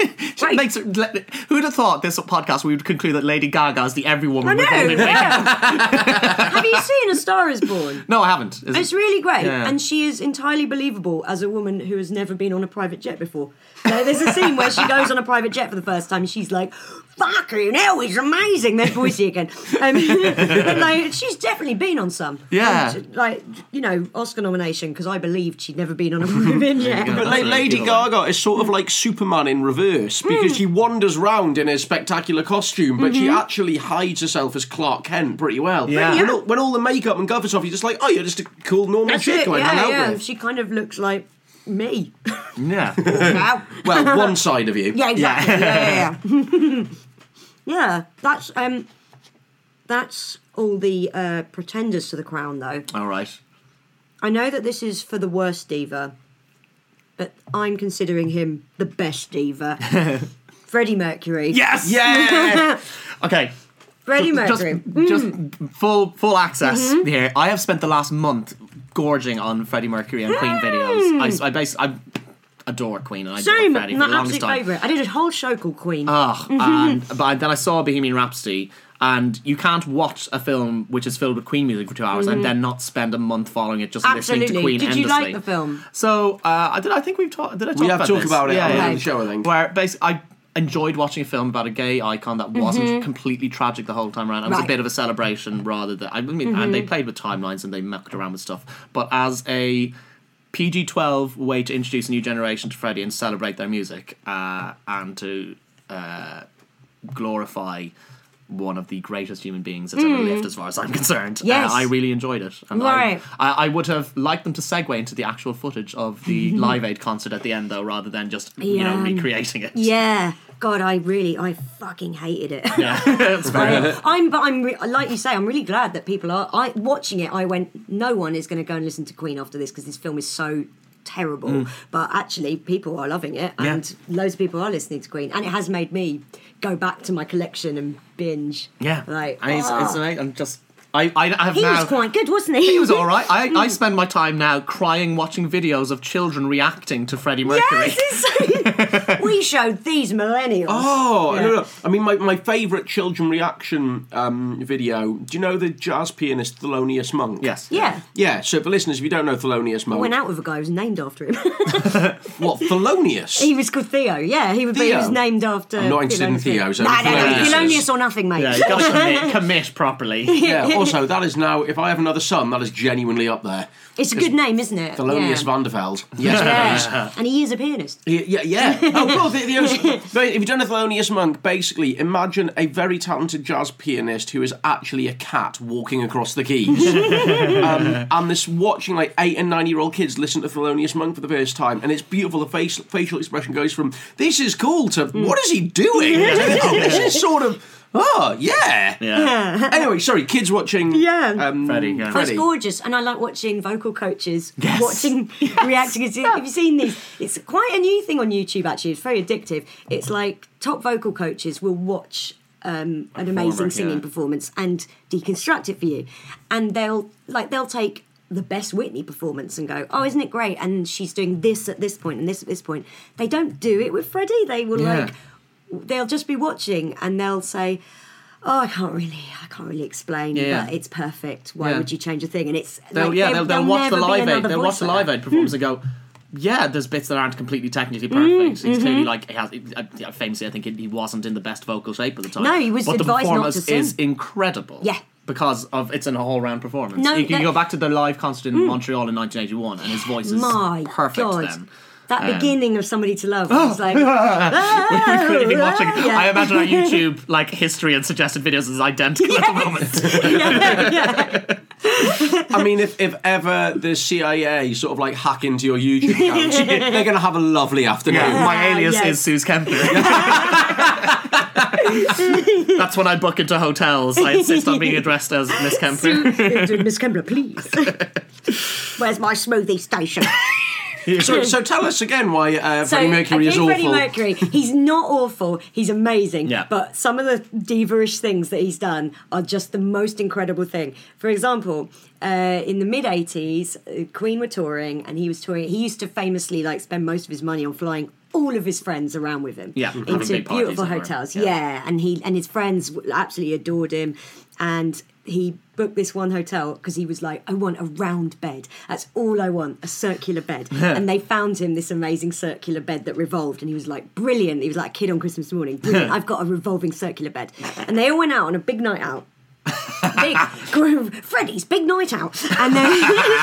Who'd have thought this podcast we would conclude that Lady Gaga is the every woman we've all been waiting for? Have you seen A Star Is Born? No, I haven't. It's really great, Yeah. and she is entirely believable as a woman who has never been on a private jet before. There's a scene where she goes on a private jet for the first time, and she's like, "Fucking hell, it's amazing." There's Boise again. Like, she's definitely been on some. Yeah. And, like, you know, Oscar nomination, because I believed she'd never been on a private jet. But like Lady Gaga is sort of like Superman in reverse because she wanders round in a spectacular costume, but she actually hides herself as Clark Kent pretty well. Yeah. When all the makeup and guff is off, you're just like, oh, you're just a cool normal That's chick it, going hang out with. She kind of looks like me. Yeah. Wow. Well, one side of you. Yeah, exactly. Yeah. Yeah, that's all the pretenders to the crown, though. All right. I know that this is for the worst diva, but I'm considering him the best diva. Freddie Mercury. Yes! Yeah! Okay. Freddie Mercury. Just full access here. I have spent the last month gorging on Freddie Mercury and Queen videos. I adore Queen and I adore Same, Freddie for my the longest absolute time. favourite. I did a whole show called Queen. But then I saw Bohemian Rhapsody, and you can't watch a film which is filled with Queen music for 2 hours and then not spend a month following it just listening to Queen Did endlessly. you like the film? So I think we've talked. Did I talk We have about talked this? about it on Yeah. the show, I think. Where basically I enjoyed watching a film about a gay icon that wasn't completely tragic the whole time around. It was a Right. bit of a celebration rather than. I mean, and they played with timelines and they mucked around with stuff. But as a PG-12 way to introduce a new generation to Freddie and celebrate their music and to glorify one of the greatest human beings that's ever lived, as far as I'm concerned. Yes. I really enjoyed it. And Right. I would have liked them to segue into the actual footage of the Live Aid concert at the end, though, rather than just recreating it. Yeah. God, I fucking hated it. Yeah, it's very I'm like you say, I'm really glad that people are. Watching it, I went, no one is going to go and listen to Queen after this because this film is so terrible. But actually, people are loving it, and loads of people are listening to Queen, and it has made me go back to my collection and binge. Yeah, like and it's amazing. I have He now. was quite good, wasn't he? He was all right. I spend my time now crying watching videos of children reacting to Freddie Mercury. Yes, we showed these millennials. Oh, Yeah. no. I mean, my favourite children reaction video, do you know the jazz pianist Thelonious Monk? Yes. Yeah. Yeah, so for listeners, if you don't know Thelonious I Monk... went out with a guy who was named after him. What, Thelonious? He was called Theo, yeah. He was Theo? named after... I'm not interested in Theo, so No, Thelonious is- Thelonious or nothing, mate. Yeah, you got to commit properly. Yeah, also, that is now, if I have another son, that is genuinely up there. It's a good name, isn't it? Thelonious yeah. Van der Velde. Yes, Yeah. And he is a pianist. Yeah. Oh, well, if you don't know Thelonious Monk, basically, imagine a very talented jazz pianist who is actually a cat walking across the keys. And this watching, 8 and 9-year-old kids listen to Thelonious Monk for the first time, and it's beautiful. The facial expression goes from, this is cool, to, what is he doing? Oh, this is sort of... Oh, yeah. Yeah. Anyway, sorry, kids watching... Yeah. Freddie, yeah. It's gorgeous, and I like watching vocal coaches Yes. watching reacting. Have you seen these? It's quite a new thing on YouTube. Actually, it's very addictive. It's like top vocal coaches will watch an amazing singing performance and deconstruct it for you, and they'll take the best Whitney performance and go, oh, isn't it great? And she's doing this at this point and this at this point. They don't do it with Freddie. They will they'll just be watching and they'll say, oh, I can't really explain, but it's perfect. Why would you change a thing? And it's They'll watch the Live Aid. They'll watch the Live Aid performance and go, yeah, there's bits that aren't completely technically perfect. He's clearly famously, I think he wasn't in the best vocal shape at the time. No, he was but the advised not to performance sing. is incredible. Yeah. Because of it's an all-round performance. No, you can go back to the live concert in Montreal in 1981, and his voice is perfect God. then. That beginning of Somebody to Love was like... We've clearly been watching. Yeah. I imagine our YouTube history and suggested videos is identical at the moment. I mean, if ever the CIA sort of hack into your YouTube account, they're going to have a lovely afternoon. My alias is Suze Kemper. That's when I book into hotels. I insist on being addressed as Miss Kemper. Miss Kemper, please. Where's my smoothie station? So tell us again why Freddie Mercury is awful. Freddie Mercury, he's not awful, he's amazing. Yeah. But some of the diva-ish things that he's done are just the most incredible thing. For example, in the mid-80s, Queen were touring, and he was touring. He used to famously spend most of his money on flying all of his friends around with him into beautiful hotels. Yeah, and his friends absolutely adored him, and he booked this one hotel because he was like, I want a round bed. That's all I want, a circular bed. And they found him this amazing circular bed that revolved, and he was like, brilliant. He was like a kid on Christmas morning. Brilliant, I've got a revolving circular bed. And they all went out on a big night out. Freddie's big night out. And then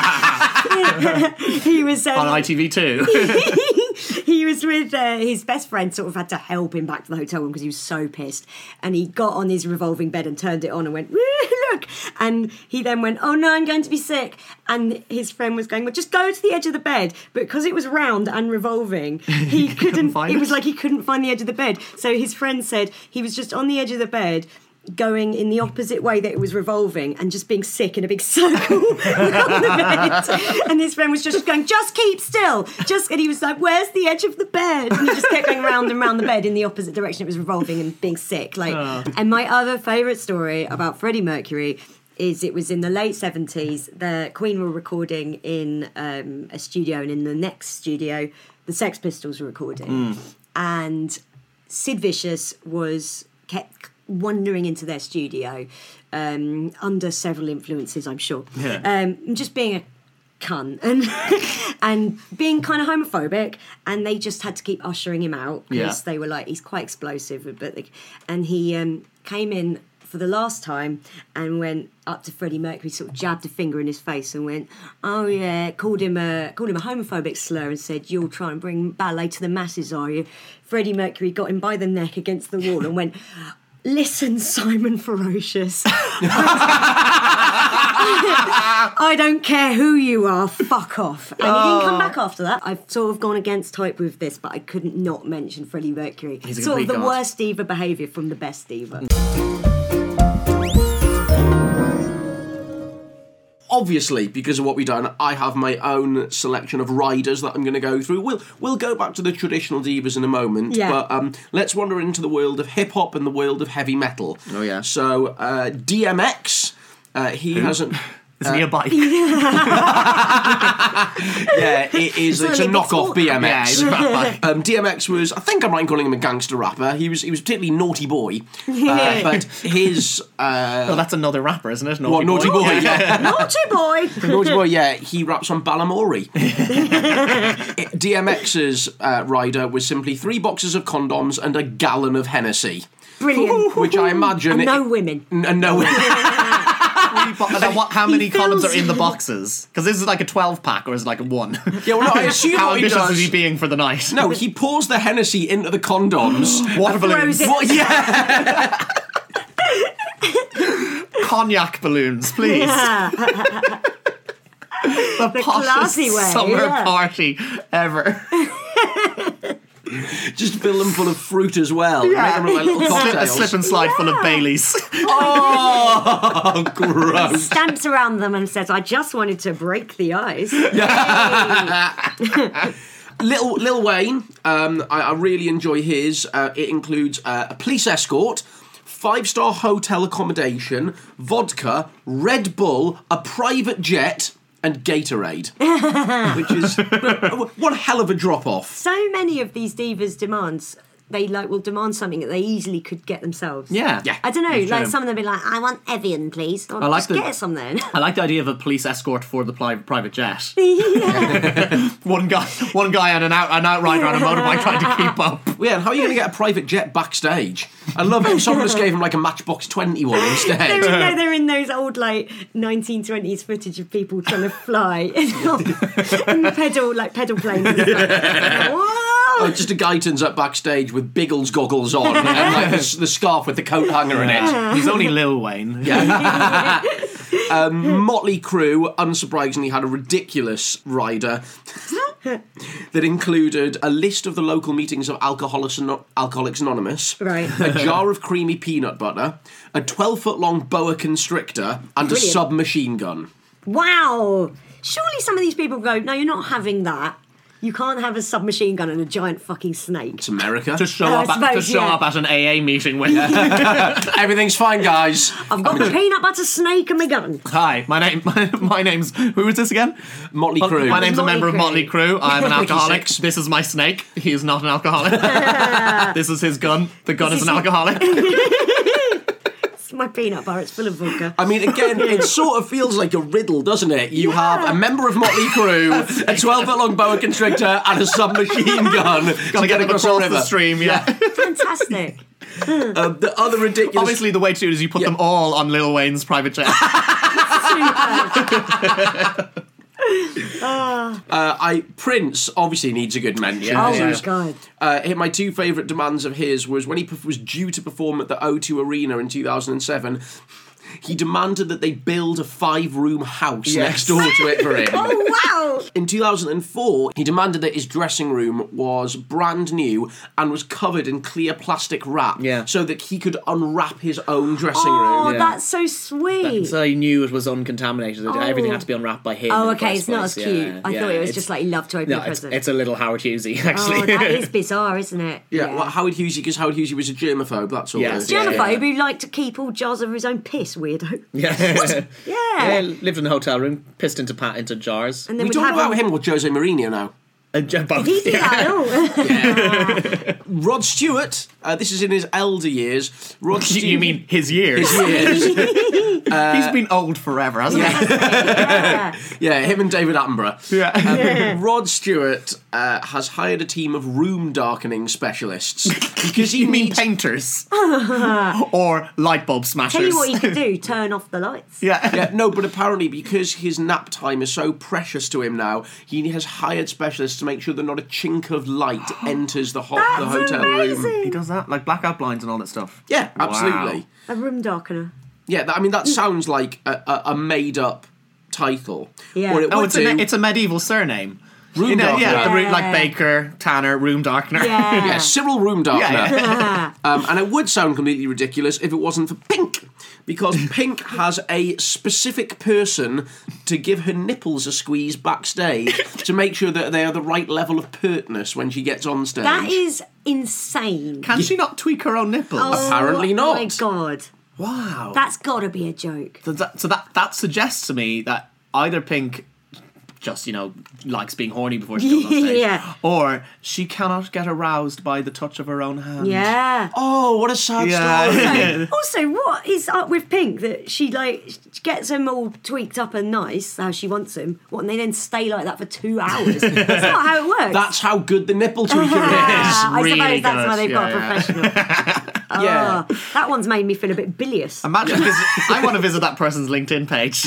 he was... on ITV2. He was with his best friend, sort of had to help him back to the hotel room because he was so pissed. And he got on his revolving bed and turned it on and went, look. And he then went, oh no, I'm going to be sick. And his friend was going, well, just go to the edge of the bed. But because it was round and revolving, he couldn't find it. It was like he couldn't find the edge of the bed. So his friend said he was just on the edge of the bed, going in the opposite way that it was revolving and just being sick in a big circle around the bed. And his friend was just going, just keep still. And he was like, where's the edge of the bed? And he just kept going round and round the bed in the opposite direction it was revolving and being sick. And my other favourite story about Freddie Mercury is it was in the late 70s. The Queen were recording in a studio, and in the next studio, the Sex Pistols were recording. And Sid Vicious kept wandering into their studio under several influences, I'm sure. Just being a cunt and being kind of homophobic, and they just had to keep ushering him out because they were like, he's quite explosive. And he came in for the last time and went up to Freddie Mercury, sort of jabbed a finger in his face and went, oh yeah, called him a homophobic slur and said, you'll try and bring ballet to the masses, are you? Freddie Mercury got him by the neck against the wall and went, listen, Simon Ferocious, I don't care who you are, fuck off. And he didn't come back after that. I've sort of gone against type with this, but I couldn't not mention Freddie Mercury. He's sort of the god. worst diva behaviour from the best diva. Obviously, because of what we've done, I have my own selection of riders that I'm going to go through. We'll go back to the traditional divas in a moment, but let's wander into the world of hip-hop and the world of heavy metal. Oh, yeah. So, DMX He hasn't. Isn't he a bike? Yeah, it is. It's a knockoff BMX. Yeah, he's a bike. DMX was, I think I'm right in calling him a gangster rapper. He was a particularly naughty boy, but his Oh, that's another rapper, isn't it? Naughty Boy. Yeah. Naughty boy. Naughty Boy, yeah, he raps on Balamori. DMX's rider was simply 3 boxes of condoms and a gallon of Hennessy, Brilliant. which I imagine... And no women. No women. How many He condoms fills- are in the boxes? Because this is like a 12-pack or is it like a 1? Yeah, well, no, I assume How what he ambitious does... is he being for the night? No, he pours the Hennessy into the condoms. Water balloons. Throws it. What? Yeah. Cognac balloons, please. The classy poshest way, summer yeah. party ever. Just fill them full of fruit as well. Make them look like little A cocktails. slip and slide full of Baileys. Oh, gross. Stamps around them and says, I just wanted to break the ice. Lil Wayne, I really enjoy his. It includes a police escort, 5-star hotel accommodation, vodka, Red Bull, a private jet, and Gatorade, which is one hell of a drop-off. So many of these divas' demands, they will demand something that they easily could get themselves. Yeah. I don't know, That's like true. some of them be like, I want Evian, please. Or I like just the- get something. I like the idea of a police escort for the private jet. one guy on an outrider on a motorbike trying to keep up. Yeah, and how are you going to get a private jet backstage? I love it if someone just gave him like a Matchbox 21 instead. They're in those old 1920s footage of people trying to fly and pedal planes. And stuff. Whoa! Oh, just a guy turns up backstage with Biggles goggles on and like the scarf with the coat hanger in it. He's only Lil Wayne. Motley Crue, unsurprisingly, had a ridiculous rider that included a list of the local meetings of Alcoholics Anonymous, Right. a jar of creamy peanut butter, a 12-foot-long boa constrictor, and a Brilliant. submachine gun. Wow! Surely some of these people go, no, you're not having that. You can't have a submachine gun and a giant fucking snake. It's America. To show, I up, suppose, yeah. up at an AA meeting with. Everything's fine, guys. I've got the peanut butter snake and my gun. Hi, my name's. Who is this again? Motley Crue. My name's a member of Motley Motley Crue. I'm an alcoholic. 56. This is my snake. He is not an alcoholic. This is his gun. The gun is an alcoholic. It's my peanut bar, it's full of vodka. I mean, again, it sort of feels like a riddle, doesn't it? You have a member of Motley Crue, a 12-foot-long boa constrictor, and a submachine gun to get across the river. the stream. Yeah. Fantastic. The other ridiculous... Obviously, the way to do it is you put them all on Lil Wayne's private jet. Prince obviously needs a good mention. Oh Yeah. my god. My 2 favourite demands of his was when he was due to perform at the O2 Arena in 2007, he demanded that they build a 5-room house next door to it for him. Oh wow. In 2004, he demanded that his dressing room was brand new and was covered in clear plastic wrap so that he could unwrap his own dressing Oh, room. that's so sweet. So he knew it was uncontaminated. Everything had to be unwrapped by him. Oh, in the okay, first it's not as place. cute. Yeah, I yeah, thought it was it's- just like he loved to open No, a present. it's a little Howard Hughesy, actually. Oh, that is bizarre, isn't it? Yeah, well, Howard Hughesy, because Howard Hughesy was a germaphobe, that's all. Yes. it is. Germaphobe who liked to keep all jars of his own piss, weirdo. Yeah. Yeah. Lived in a hotel room, pissed into jars. And then We we'd don't have know about him or Jose Mourinho now. Both. He did that, oh. Rod Stewart, this is in his elder years. Rod Stewart, You mean his years? He's been old forever, hasn't he? Yeah. Yeah, him and David Attenborough. Yeah. Rod Stewart has hired a team of room darkening specialists because he You mean needs... painters? Or light bulb smashers? Tell you what he could do, turn off the lights. Yeah. Yeah, no, but apparently because his nap time is so precious to him now, he has hired specialists to make sure that not a chink of light enters the hotel room. He does that? Like blackout blinds and all that stuff? Yeah, absolutely. Wow. A room darkener. Yeah, that sounds like a made-up title. Yeah. Or it Oh, would it's a medieval surname. Room darkener. Yeah, Yeah. like Baker, Tanner, Room Darkener. Yeah. Yeah, Cyril Room Darkener. Yeah. And it would sound completely ridiculous if it wasn't for Pink, because Pink has a specific person to give her nipples a squeeze backstage to make sure that they are the right level of pertness when she gets on stage. That is insane. Can she not tweak her own nipples? Oh, Apparently not. Oh my god. Wow. That's got to be a joke. So that suggests to me that either Pink just, likes being horny before she goes on stage. Yeah. Or she cannot get aroused by the touch of her own hand. Yeah. Oh, what a sad story. Also, what is up with Pink that she gets them all tweaked up and nice how she wants them? And they then stay like that for 2 hours? That's not how it works. That's how good the nipple tweaker is. I really suppose that's good. why they've got a Yeah, professional. Yeah. That one's made me feel a bit bilious. Imagine I want to visit that person's LinkedIn page.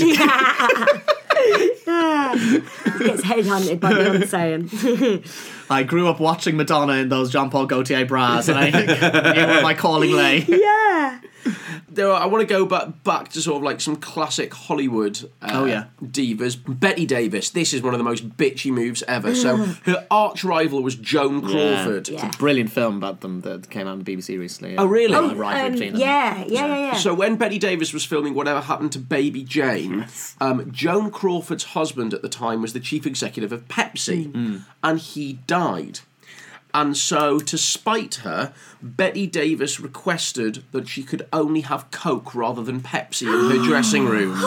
Gets headhunted by Beyonce. I grew up watching Madonna in those Jean Paul Gaultier bras, and I knew where my calling lay. Yeah. I want to go back to sort of like some classic Hollywood divas. Betty Davis, this is one of the most bitchy moves ever. So her arch rival was Joan Crawford. Yeah. It's a brilliant film about them that came out on the BBC recently. Oh, really? Rivalry between them. Yeah. So when Betty Davis was filming Whatever Happened to Baby Jane, Joan Crawford's husband at the time was the chief executive of Pepsi, and he died. And so, to spite her, Betty Davis requested that she could only have Coke rather than Pepsi in her dressing room.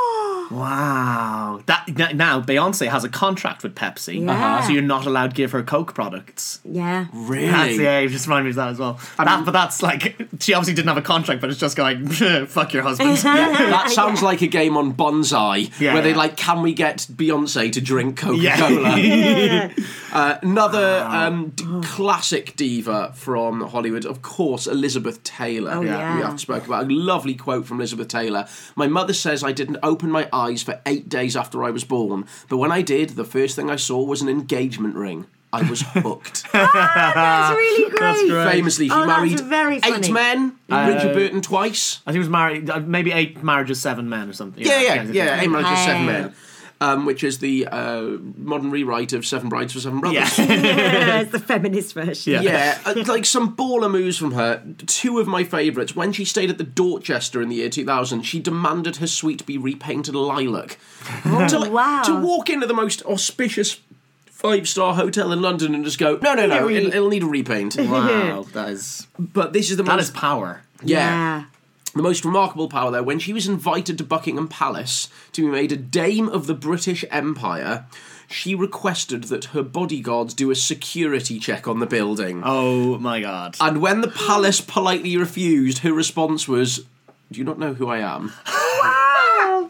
Wow. Now, Beyonce has a contract with Pepsi, Yeah. so you're not allowed to give her Coke products. Yeah. Really? You just reminded me of that as well. But that's like, she obviously didn't have a contract, but it's just going, fuck your husband. That sounds like a game on Bonsai, where they can we get Beyonce to drink Coca-Cola? Another classic diva from Hollywood, of course, Elizabeth Taylor. Oh, yeah. We have to speak about a lovely quote from Elizabeth Taylor. My mother says I didn't open my eyes for 8 days after I was born, but when I did, the first thing I saw was an engagement ring. I was hooked. That's really great. That's great. Famously, she Oh, that's married very funny. 8 men, Richard Burton twice. I think he was married, maybe 8 marriages, 7 men or something. Yeah, 8 marriages, Hey. 7 men. Which is the modern rewrite of Seven Brides for Seven Brothers. Yeah. It's the feminist version. Yeah, like some baller moves from her. 2 of my favourites. When she stayed at the Dorchester in the year 2000, she demanded her suite be repainted lilac. Wow. To walk into the most auspicious 5-star hotel in London and just go, no, it'll need a repaint. Wow, that is But this is the that most... is power. Yeah. The most remarkable power, though, when she was invited to Buckingham Palace to be made a Dame of the British Empire, she requested that her bodyguards do a security check on the building. Oh my god. And when the palace politely refused, her response was, do you not know who I am? Wow.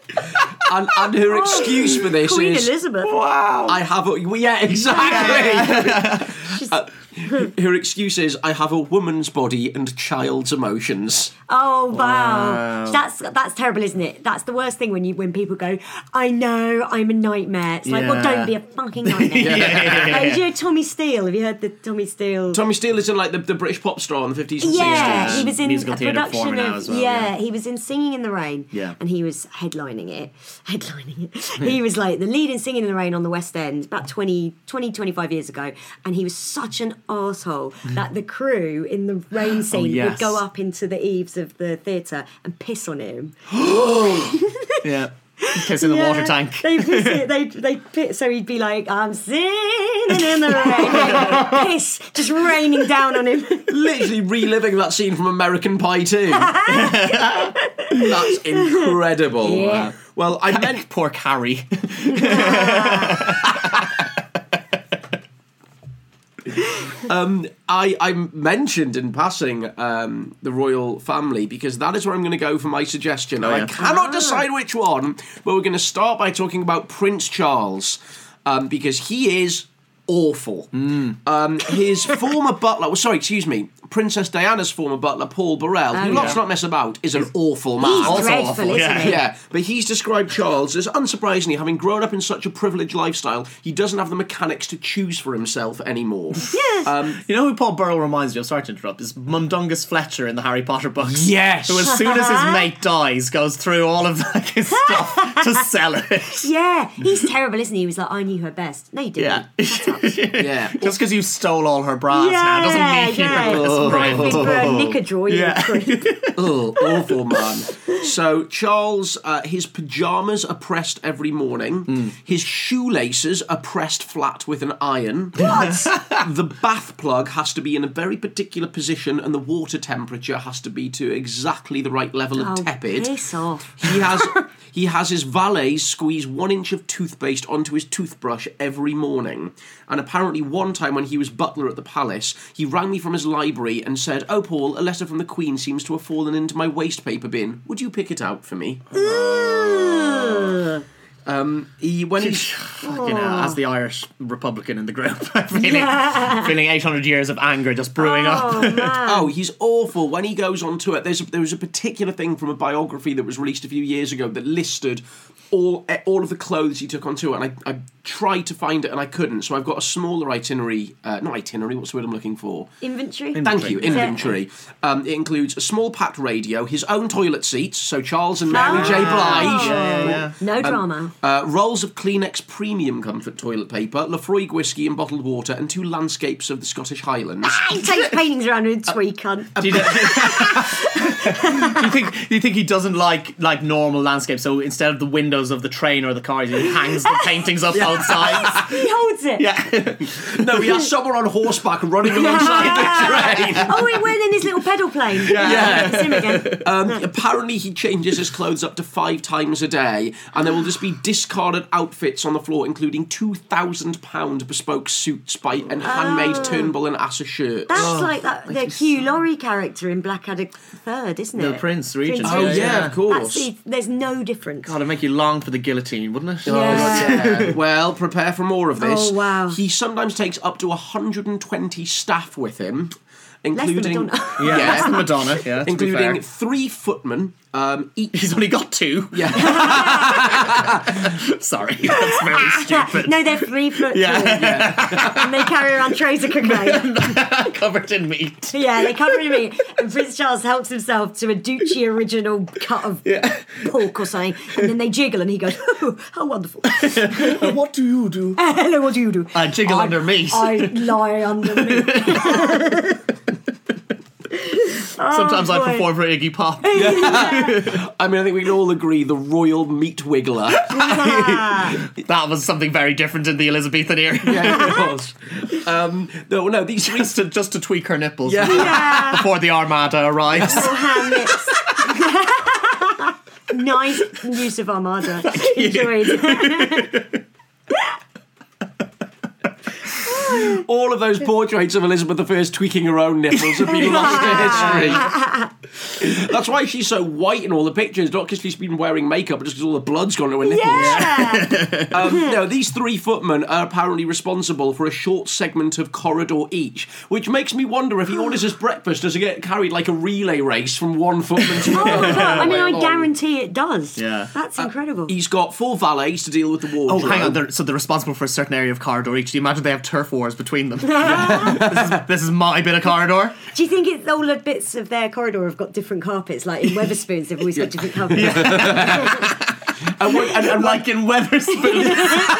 And her excuse for this Queen is... Elizabeth. Wow. I have a... Yeah, exactly. Her excuse is, I have a woman's body and child's emotions. Oh wow. That's terrible, isn't it? That's the worst thing when people go, I know, I'm a nightmare. It's like, well, don't be a fucking nightmare. You know Tommy Steele? Have you heard the Tommy Steele? Tommy Steele is in like the British pop star in the 50s and 60s. Yeah, he was in Musical a theatre production performer now of as well, he was in Singing in the Rain. Yeah. And he was headlining it. He was like the lead in Singing in the Rain on the West End about 25 years ago, and he was such an arsehole that the crew in the rain scene would go up into the eaves of the theatre and piss on him. Yeah. Piss in the water tank. They piss it. They piss. So he'd be like, "I'm singing in the rain." Piss just raining down on him. Literally reliving that scene from American Pie 2. That's incredible. Yeah. Well, I meant... Poor Carrie. I mentioned in passing the royal family because that is where I'm going to go for my suggestion. I cannot decide which one, but we're going to start by talking about Prince Charles because he is awful. His former butler... Princess Diana's former butler, Paul Burrell, who let's not mess about, is an awful man. He's Also dreadful, awful, isn't he? Yeah, but he's described Charles as, unsurprisingly, having grown up in such a privileged lifestyle, he doesn't have the mechanics to choose for himself anymore. You know who Paul Burrell reminds me of? Sorry to interrupt. Is Mundungus Fletcher in the Harry Potter books. Yes! Who, as soon as his mate dies, goes through all of his stuff to sell it. Yeah, he's terrible, isn't he? He was like, I knew her best. No, you didn't. Yeah. Shut up. Yeah. Just because you stole all her bras now doesn't mean you're Might be for a knicker drawer. Oh, awful, man. So Charles, his pyjamas are pressed every morning. His shoelaces are pressed flat with an iron. What? The bath plug has to be in a very particular position, and the water temperature has to be to exactly the right level of tepid. Piss off. He has his valets squeeze 1 inch of toothpaste onto his toothbrush every morning. And apparently one time when he was butler at the palace, he rang me from his library and said, "Oh, Paul, a letter from the Queen seems to have fallen into my waste paper bin. Would you pick it out for me?" As the Irish Republican in the group, feeling 800 years of anger just brewing up. Man. Oh, he's awful. When he goes on tour, there was a particular thing from a biography that was released a few years ago that listed all of the clothes he took on tour, and I tried to find it and I couldn't, so I've got a smaller itinerary, not itinerary, what's the word I'm looking for? Inventory? Thank you, inventory. It includes a small packed radio, his own toilet seats, so Charles and Mary J. Blige. No drama. Rolls of Kleenex Premium Comfort toilet paper, Lafroig whiskey and bottled water, and 2 landscapes of the Scottish Highlands. He takes paintings around with a twee cunt. Do you think he doesn't like normal landscapes? So instead of the windows of the train or the cars, he hangs the paintings up both sides. He holds it. Yeah. No, he has someone on horseback running alongside the train. Oh, he went in his little pedal plane. Yeah. It's him again. Apparently he changes his clothes up to 5 times a day, and there will just be discarded outfits on the floor, including £2,000 bespoke suits and handmade Turnbull and Asser shirts. That's like the Hugh Laurie character in Blackadder 3rd, isn't it? The Prince Regent. Prince Oh, Regent. yeah, of course. There's no difference. God, it'd make you long for the guillotine, wouldn't it? Yeah. Well, prepare for more of this. Oh, wow. He sometimes takes up to 120 staff with him, including Madonna. That's the Madonna. Yeah, to be including fair. 3 footmen. Each. He's only got 2. Yeah. Sorry, that's very stupid. No, they're 3 foot tall. And they carry around trays of cocaine. Covered in meat. Yeah, they cover it in meat. And Prince Charles helps himself to a Ducci original cut of pork or something. And then they jiggle and he goes, "Oh, how wonderful." What do you do? Hello, what do you do? I jiggle under meat. I lie under meat. Sometimes I boy. perform for Iggy Pop. I mean, I think we can all agree the royal meat wiggler. That was something very different in the Elizabethan era. Yeah, it was. No, these 3... just to tweak her nipples Yeah. before the Armada arrives. Little hand lips. Nice use of Armada. Enjoyed. All of those portraits of Elizabeth I tweaking her own nipples have been lost to history. That's why she's so white in all the pictures, not because she's been wearing makeup, but just because all the blood's gone to her nipples. Yeah. No, these 3 footmen are apparently responsible for a short segment of corridor each, which makes me wonder if he orders his breakfast, does it get carried like a relay race from one footman to another? Oh, God. I mean, I guarantee it does. Yeah. That's incredible. He's got 4 valets to deal with the Oh, wardrobe. hang on. So they're responsible for a certain area of corridor each. Do you imagine they have turf wars between them? this is my bit of corridor. Do you think it's all the bits of their corridor have got different carpets? Like in Weatherspoons, they've always got different carpets. And Like in Weatherspoons.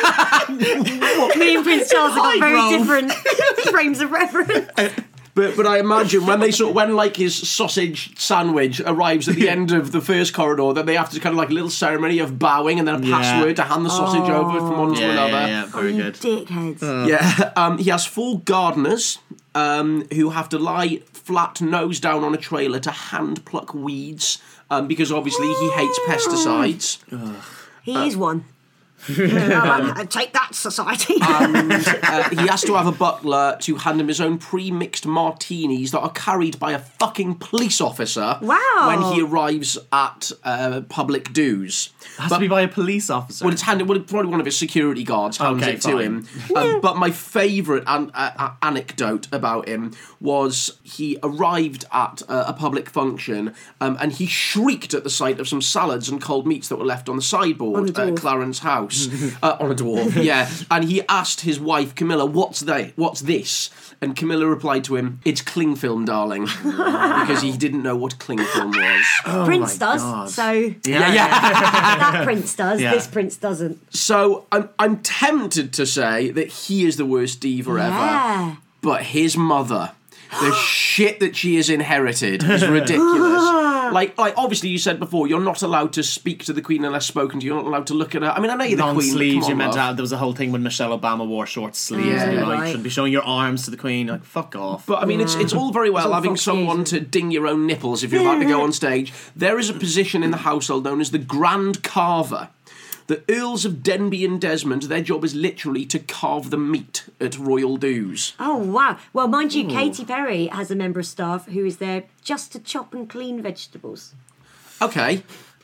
Me and Prince Charles have got High very Grove. different frames of reference. But I imagine when like his sausage sandwich arrives at the end of the first corridor, that they have to kind of like a little ceremony of bowing and then a password to hand the sausage over from one to another. Yeah, very good. Dickheads. He has 4 gardeners who have to lie flat nose down on a trailer to hand pluck weeds because obviously he hates pesticides. He is one. Take that, society. He has to have a butler to hand him his own pre-mixed martinis that are carried by a fucking police officer when he arrives at public dues. It has to be by a police officer. Well, it's probably one of his security guards hands it to him. But my favourite anecdote about him was he arrived at a public function and he shrieked at the sight of some salads and cold meats that were left on the sideboard at Clarence House. house on a dwarf. Yeah, and he asked his wife Camilla, "What's this?" And Camilla replied to him, "It's cling film, darling," because he didn't know what cling film was. Prince does, God. so that Prince does. Yeah. This Prince doesn't. So I'm tempted to say that he is the worst diva ever, but his mother, the shit that she has inherited is ridiculous. Like obviously you said before, you're not allowed to speak to the Queen unless spoken to. You're not allowed to look at her. I mean, I know you're the Long Queen. sleeves, come on, you're meant to love. have. There was a whole thing when Michelle Obama wore short sleeves. and you're like, right. shouldn't be showing your arms to the Queen. Like, fuck off. But I mean, it's all very well all having Fox someone News. to ding your own nipples if you're about to go on stage. There is a position in the household known as the Grand Carver. The Earls of Denbigh and Desmond, their job is literally to carve the meat at royal dues. Oh, wow. Well, mind you, Katy Perry has a member of staff who is there just to chop and clean vegetables. Okay.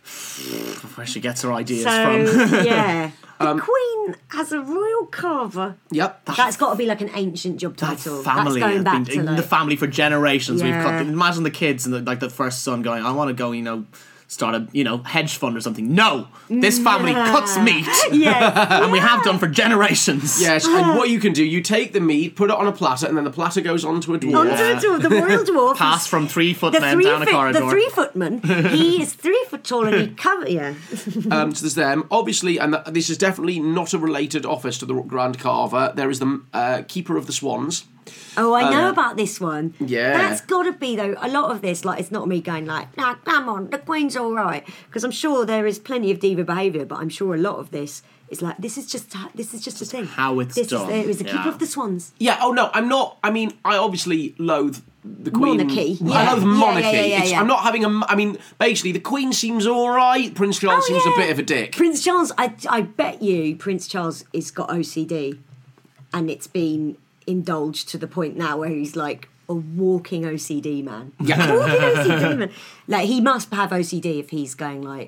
Where she gets her ideas So, from. yeah. The Queen has a royal carver. Yep. That's got to be like an ancient job That title. family That's going have back been to in the like, family for generations. We've Yeah. cut. Imagine the kids and the first son going, "I want to go, start a hedge fund or something." No, this family cuts meat, yeah. and we have done for generations. Yes, and what you can do, you take the meat, put it on a platter, and then the platter goes onto a dwarf. Onto a dwarf, the royal dwarf. Pass is from 3 the footmen down a corridor. The 3 footman. He is 3 foot tall and he cover. Yeah. So there's them. Obviously, and this is definitely not a related office to the Grand Carver, there is the Keeper of the Swans. Oh, I know about this one. Yeah. That's got to be, though, a lot of this, like, it's not me going like, nah, come on, the Queen's all right. Because I'm sure there is plenty of diva behaviour, but I'm sure a lot of this is like, this is just a thing. How it's this done. It was the Keeper Yeah. of the Swans. Yeah, oh no, I'm not. I mean, I obviously loathe the Queen. Monarchy, I yeah. loathe Yeah, monarchy. yeah. I'm not having I mean, basically, the Queen seems alright. Prince Charles seems a bit of a dick. Prince Charles, I bet you Prince Charles has got OCD and it's been indulged to the point now where he's like a walking OCD man. Yeah. Walking OCD man. Like, he must have OCD if he's going like,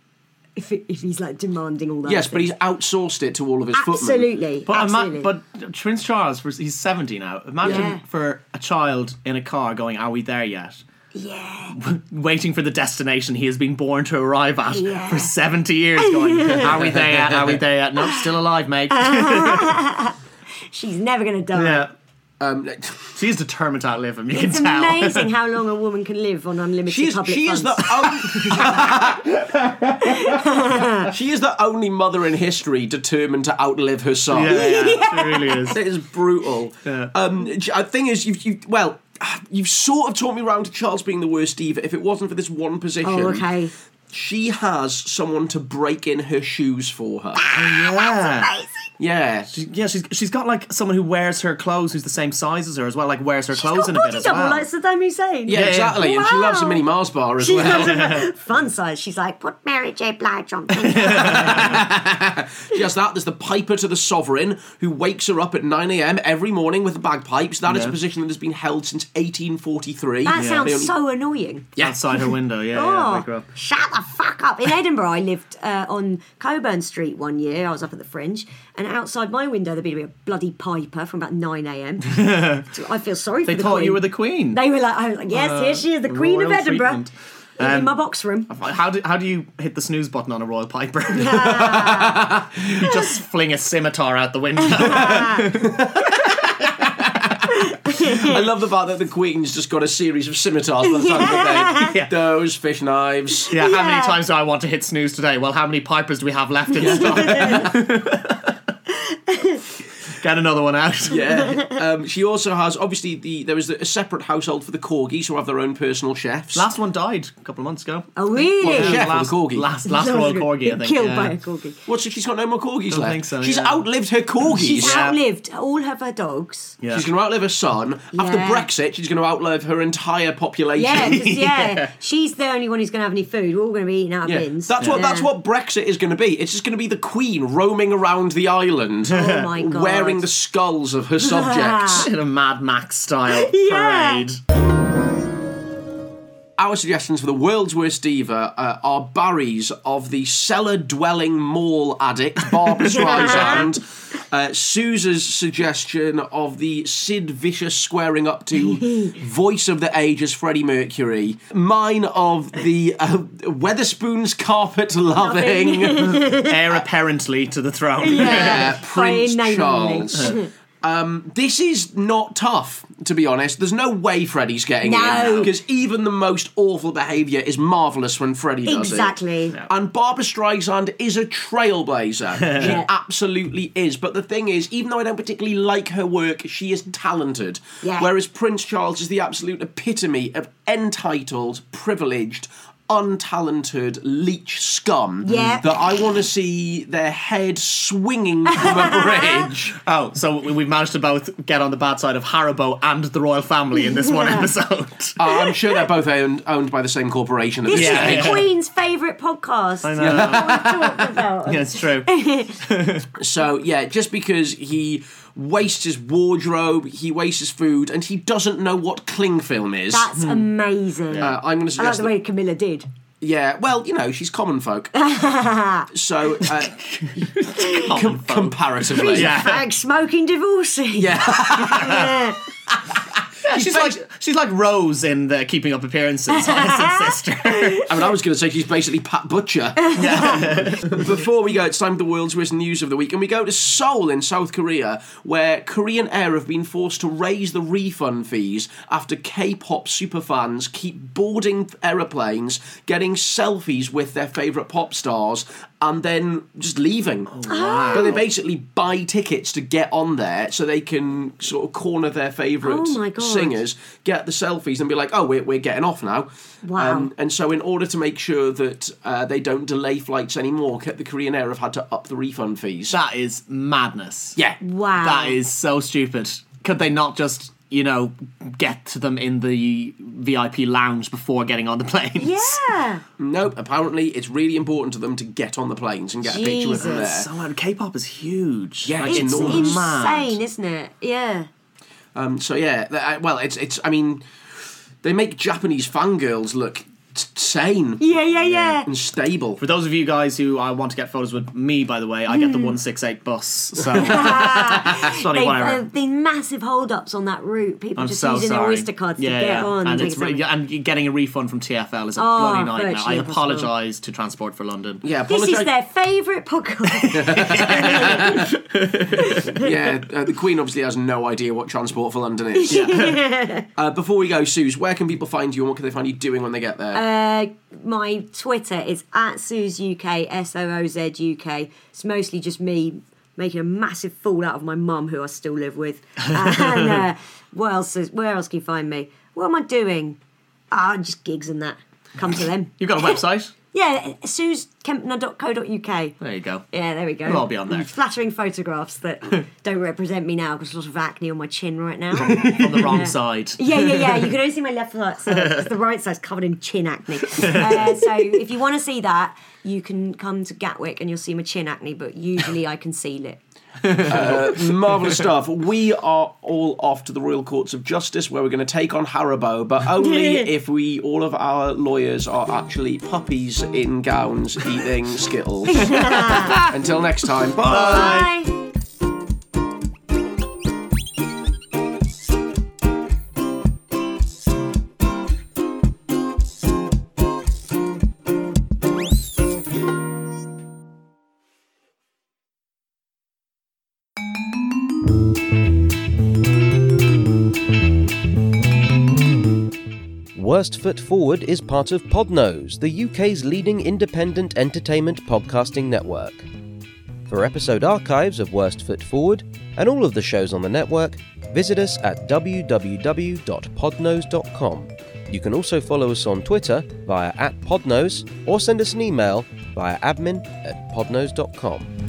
if he's like demanding all that. Yes, but he's outsourced it to all of his footmen. Absolutely. But, absolutely. but Prince Charles, he's 70 now. Imagine Yeah. for a child in a car going, "Are we there yet?" yeah. Waiting for the destination he has been born to arrive at Yeah. for 70 years, going, "Are we there yet? Are we there yet?" Nope, still alive, mate. She's never going to die. Yeah. Um, She's determined to outlive him, you It's can tell. amazing how long a woman can live on unlimited she public is funds. she is the only mother in history determined to outlive her son. Yeah, it really is. It is brutal. Yeah. The thing is, you've sort of taught me around to Charles being the worst diva. If it wasn't for this one position, Oh, okay. she has someone to break in her shoes for her. Yeah. Yeah. Yeah, she's got like someone who wears her clothes who's the same size as her as well, like wears her She's clothes got in a body bit as double well. like Saddam Hussein. Yeah, exactly. And she Wow. loves a mini Mars bar as She's well. got fun size. She's like, put Mary J. Blige on. She has that. There's the piper to the sovereign who wakes her up at 9 a.m. every morning with the bagpipes. That is a position that has been held since 1843. That They sounds only- so annoying. Outside her window, yeah, Oh, wake her up. shut the fuck up. In Edinburgh, I lived on Cockburn Street one year. I was up at the Fringe, and outside my window there'd be a bloody piper from about 9 a.m. I feel sorry for They the thought Queen. you were the Queen. They were like, I was like, yes, here she is, the Queen of royal Edinburgh. treatment. In my box room. How do you hit the snooze button on a Royal Piper? You just fling a scimitar out the window. I love the fact that the Queen's just got a series of scimitars by the time of the bed. Yeah. Those fish knives. Yeah, how many times do I want to hit snooze today? Well, how many pipers do we have left in stock? Get another one out. Yeah. She also has, obviously, there is a separate household for the corgis who have their own personal chefs. Last one died a couple of months ago. Oh, really? Well, the chef or last, the corgi? Last Royal Corgi, I think. Killed yeah. by a corgi. What, so she's got no more corgis Don't left? think so, She's yeah. outlived her corgis. She's Yeah. outlived all of her dogs. Yeah. She's going to outlive her son. After Yeah. Brexit, she's going to outlive her entire population. Yeah, 'cause, she's the only one who's going to have any food. We're all going to be eating out of Yeah. bins. That's what Brexit is going to be. It's just going to be the Queen roaming around the island, Oh my God. wearing the skulls of her subjects. In a Mad Max style Yeah. parade. Our suggestions for the world's worst diva are Barry's of the cellar-dwelling mall addict, Barbara Streisand, Suze's suggestion of the Sid Vicious squaring up to voice of the age as Freddie Mercury. Mine of the Weatherspoon's carpet loving heir apparently to the throne. Prince Charles. This is not tough, to be honest. There's no way Freddie's getting in. Because even the most awful behaviour is marvellous when Freddie does it. Exactly. And Barbra Streisand is a trailblazer. She absolutely is. But the thing is, even though I don't particularly like her work, she is talented. Yeah. Whereas Prince Charles is the absolute epitome of entitled, privileged, untalented leech scum that I want to see their head swinging from a bridge. Oh, so we've managed to both get on the bad side of Haribo and the royal family in this one episode. I'm sure they're both owned by the same corporation at this This stage. is the Queen's favourite podcast. I know. Talked about. Yeah, it's true. So, yeah, just because he wastes his wardrobe, he wastes his food, and he doesn't know what cling film is. That's amazing. I'm going to I like suggest the way Camilla did. Yeah, well, you know, she's common folk. So, comparatively. Fag smoking divorcee. Yeah. She's like Rose in the Keeping Up Appearances, Innocent Sister. I mean, I was going to say she's basically Pat Butcher. Before we go, it's time for the world's worst news of the week, and we go to Seoul in South Korea, where Korean Air have been forced to raise the refund fees after K-pop superfans keep boarding aeroplanes, getting selfies with their favourite pop stars, and then just leaving. Oh, wow. But they basically buy tickets to get on there so they can sort of corner their favourite singers, get the selfies and be like, oh, we're getting off now. Wow. And so in order to make sure that they don't delay flights anymore, the Korean Air have had to up the refund fees. That is madness. Yeah. Wow. That is so stupid. Could they not just, you know, get to them in the VIP lounge before getting on the planes? Yeah. Nope, apparently it's really important to them to get on the planes and get a picture with them there. So K-pop is huge. Yeah, like, it's insane, mad. isn't it? Yeah. So yeah, well, it's. I mean, they make Japanese fangirls look sane. Yeah. And stable. For those of you guys who want to get photos with me, by the way, I get the 168 bus. So sorry, whatever. There've been massive hold-ups on that route. People I'm just so using sorry. their Oyster cards to get on. And take something. and getting a refund from TfL is a bloody nightmare. I virtually impossible. apologise to Transport for London. Yeah, This is their favourite podcast. The Queen obviously has no idea what Transport for London is. Before we go, Suze, where can people find you and what can they find you doing when they get there? My Twitter is @SoozUK, SOOZ UK. It's mostly just me making a massive fool out of my mum, who I still live with. And where else can you find me? What am I doing? Just gigs and that. Come to them. You've got a website? Yeah, SuzKempner.co.uk. There you go. Yeah, there we go. We'll all be on there. Flattering photographs that don't represent me now because there's a lot of acne on my chin right now. From the wrong side. Yeah. You can only see my left side because the right side's covered in chin acne. So if you want to see that, you can come to Gatwick and you'll see my chin acne, but usually I conceal it. Marvellous stuff. We are all off to the Royal Courts of Justice, where we're going to take on Haribo, but only if all of our lawyers are actually puppies in gowns eating Skittles. Until next time, bye. Bye. Worst Foot Forward is part of Podnose, the UK's leading independent entertainment podcasting network. For episode archives of Worst Foot Forward and all of the shows on the network, visit us at www.podnose.com. You can also follow us on Twitter via @Podnose or send us an email via admin@podnose.com.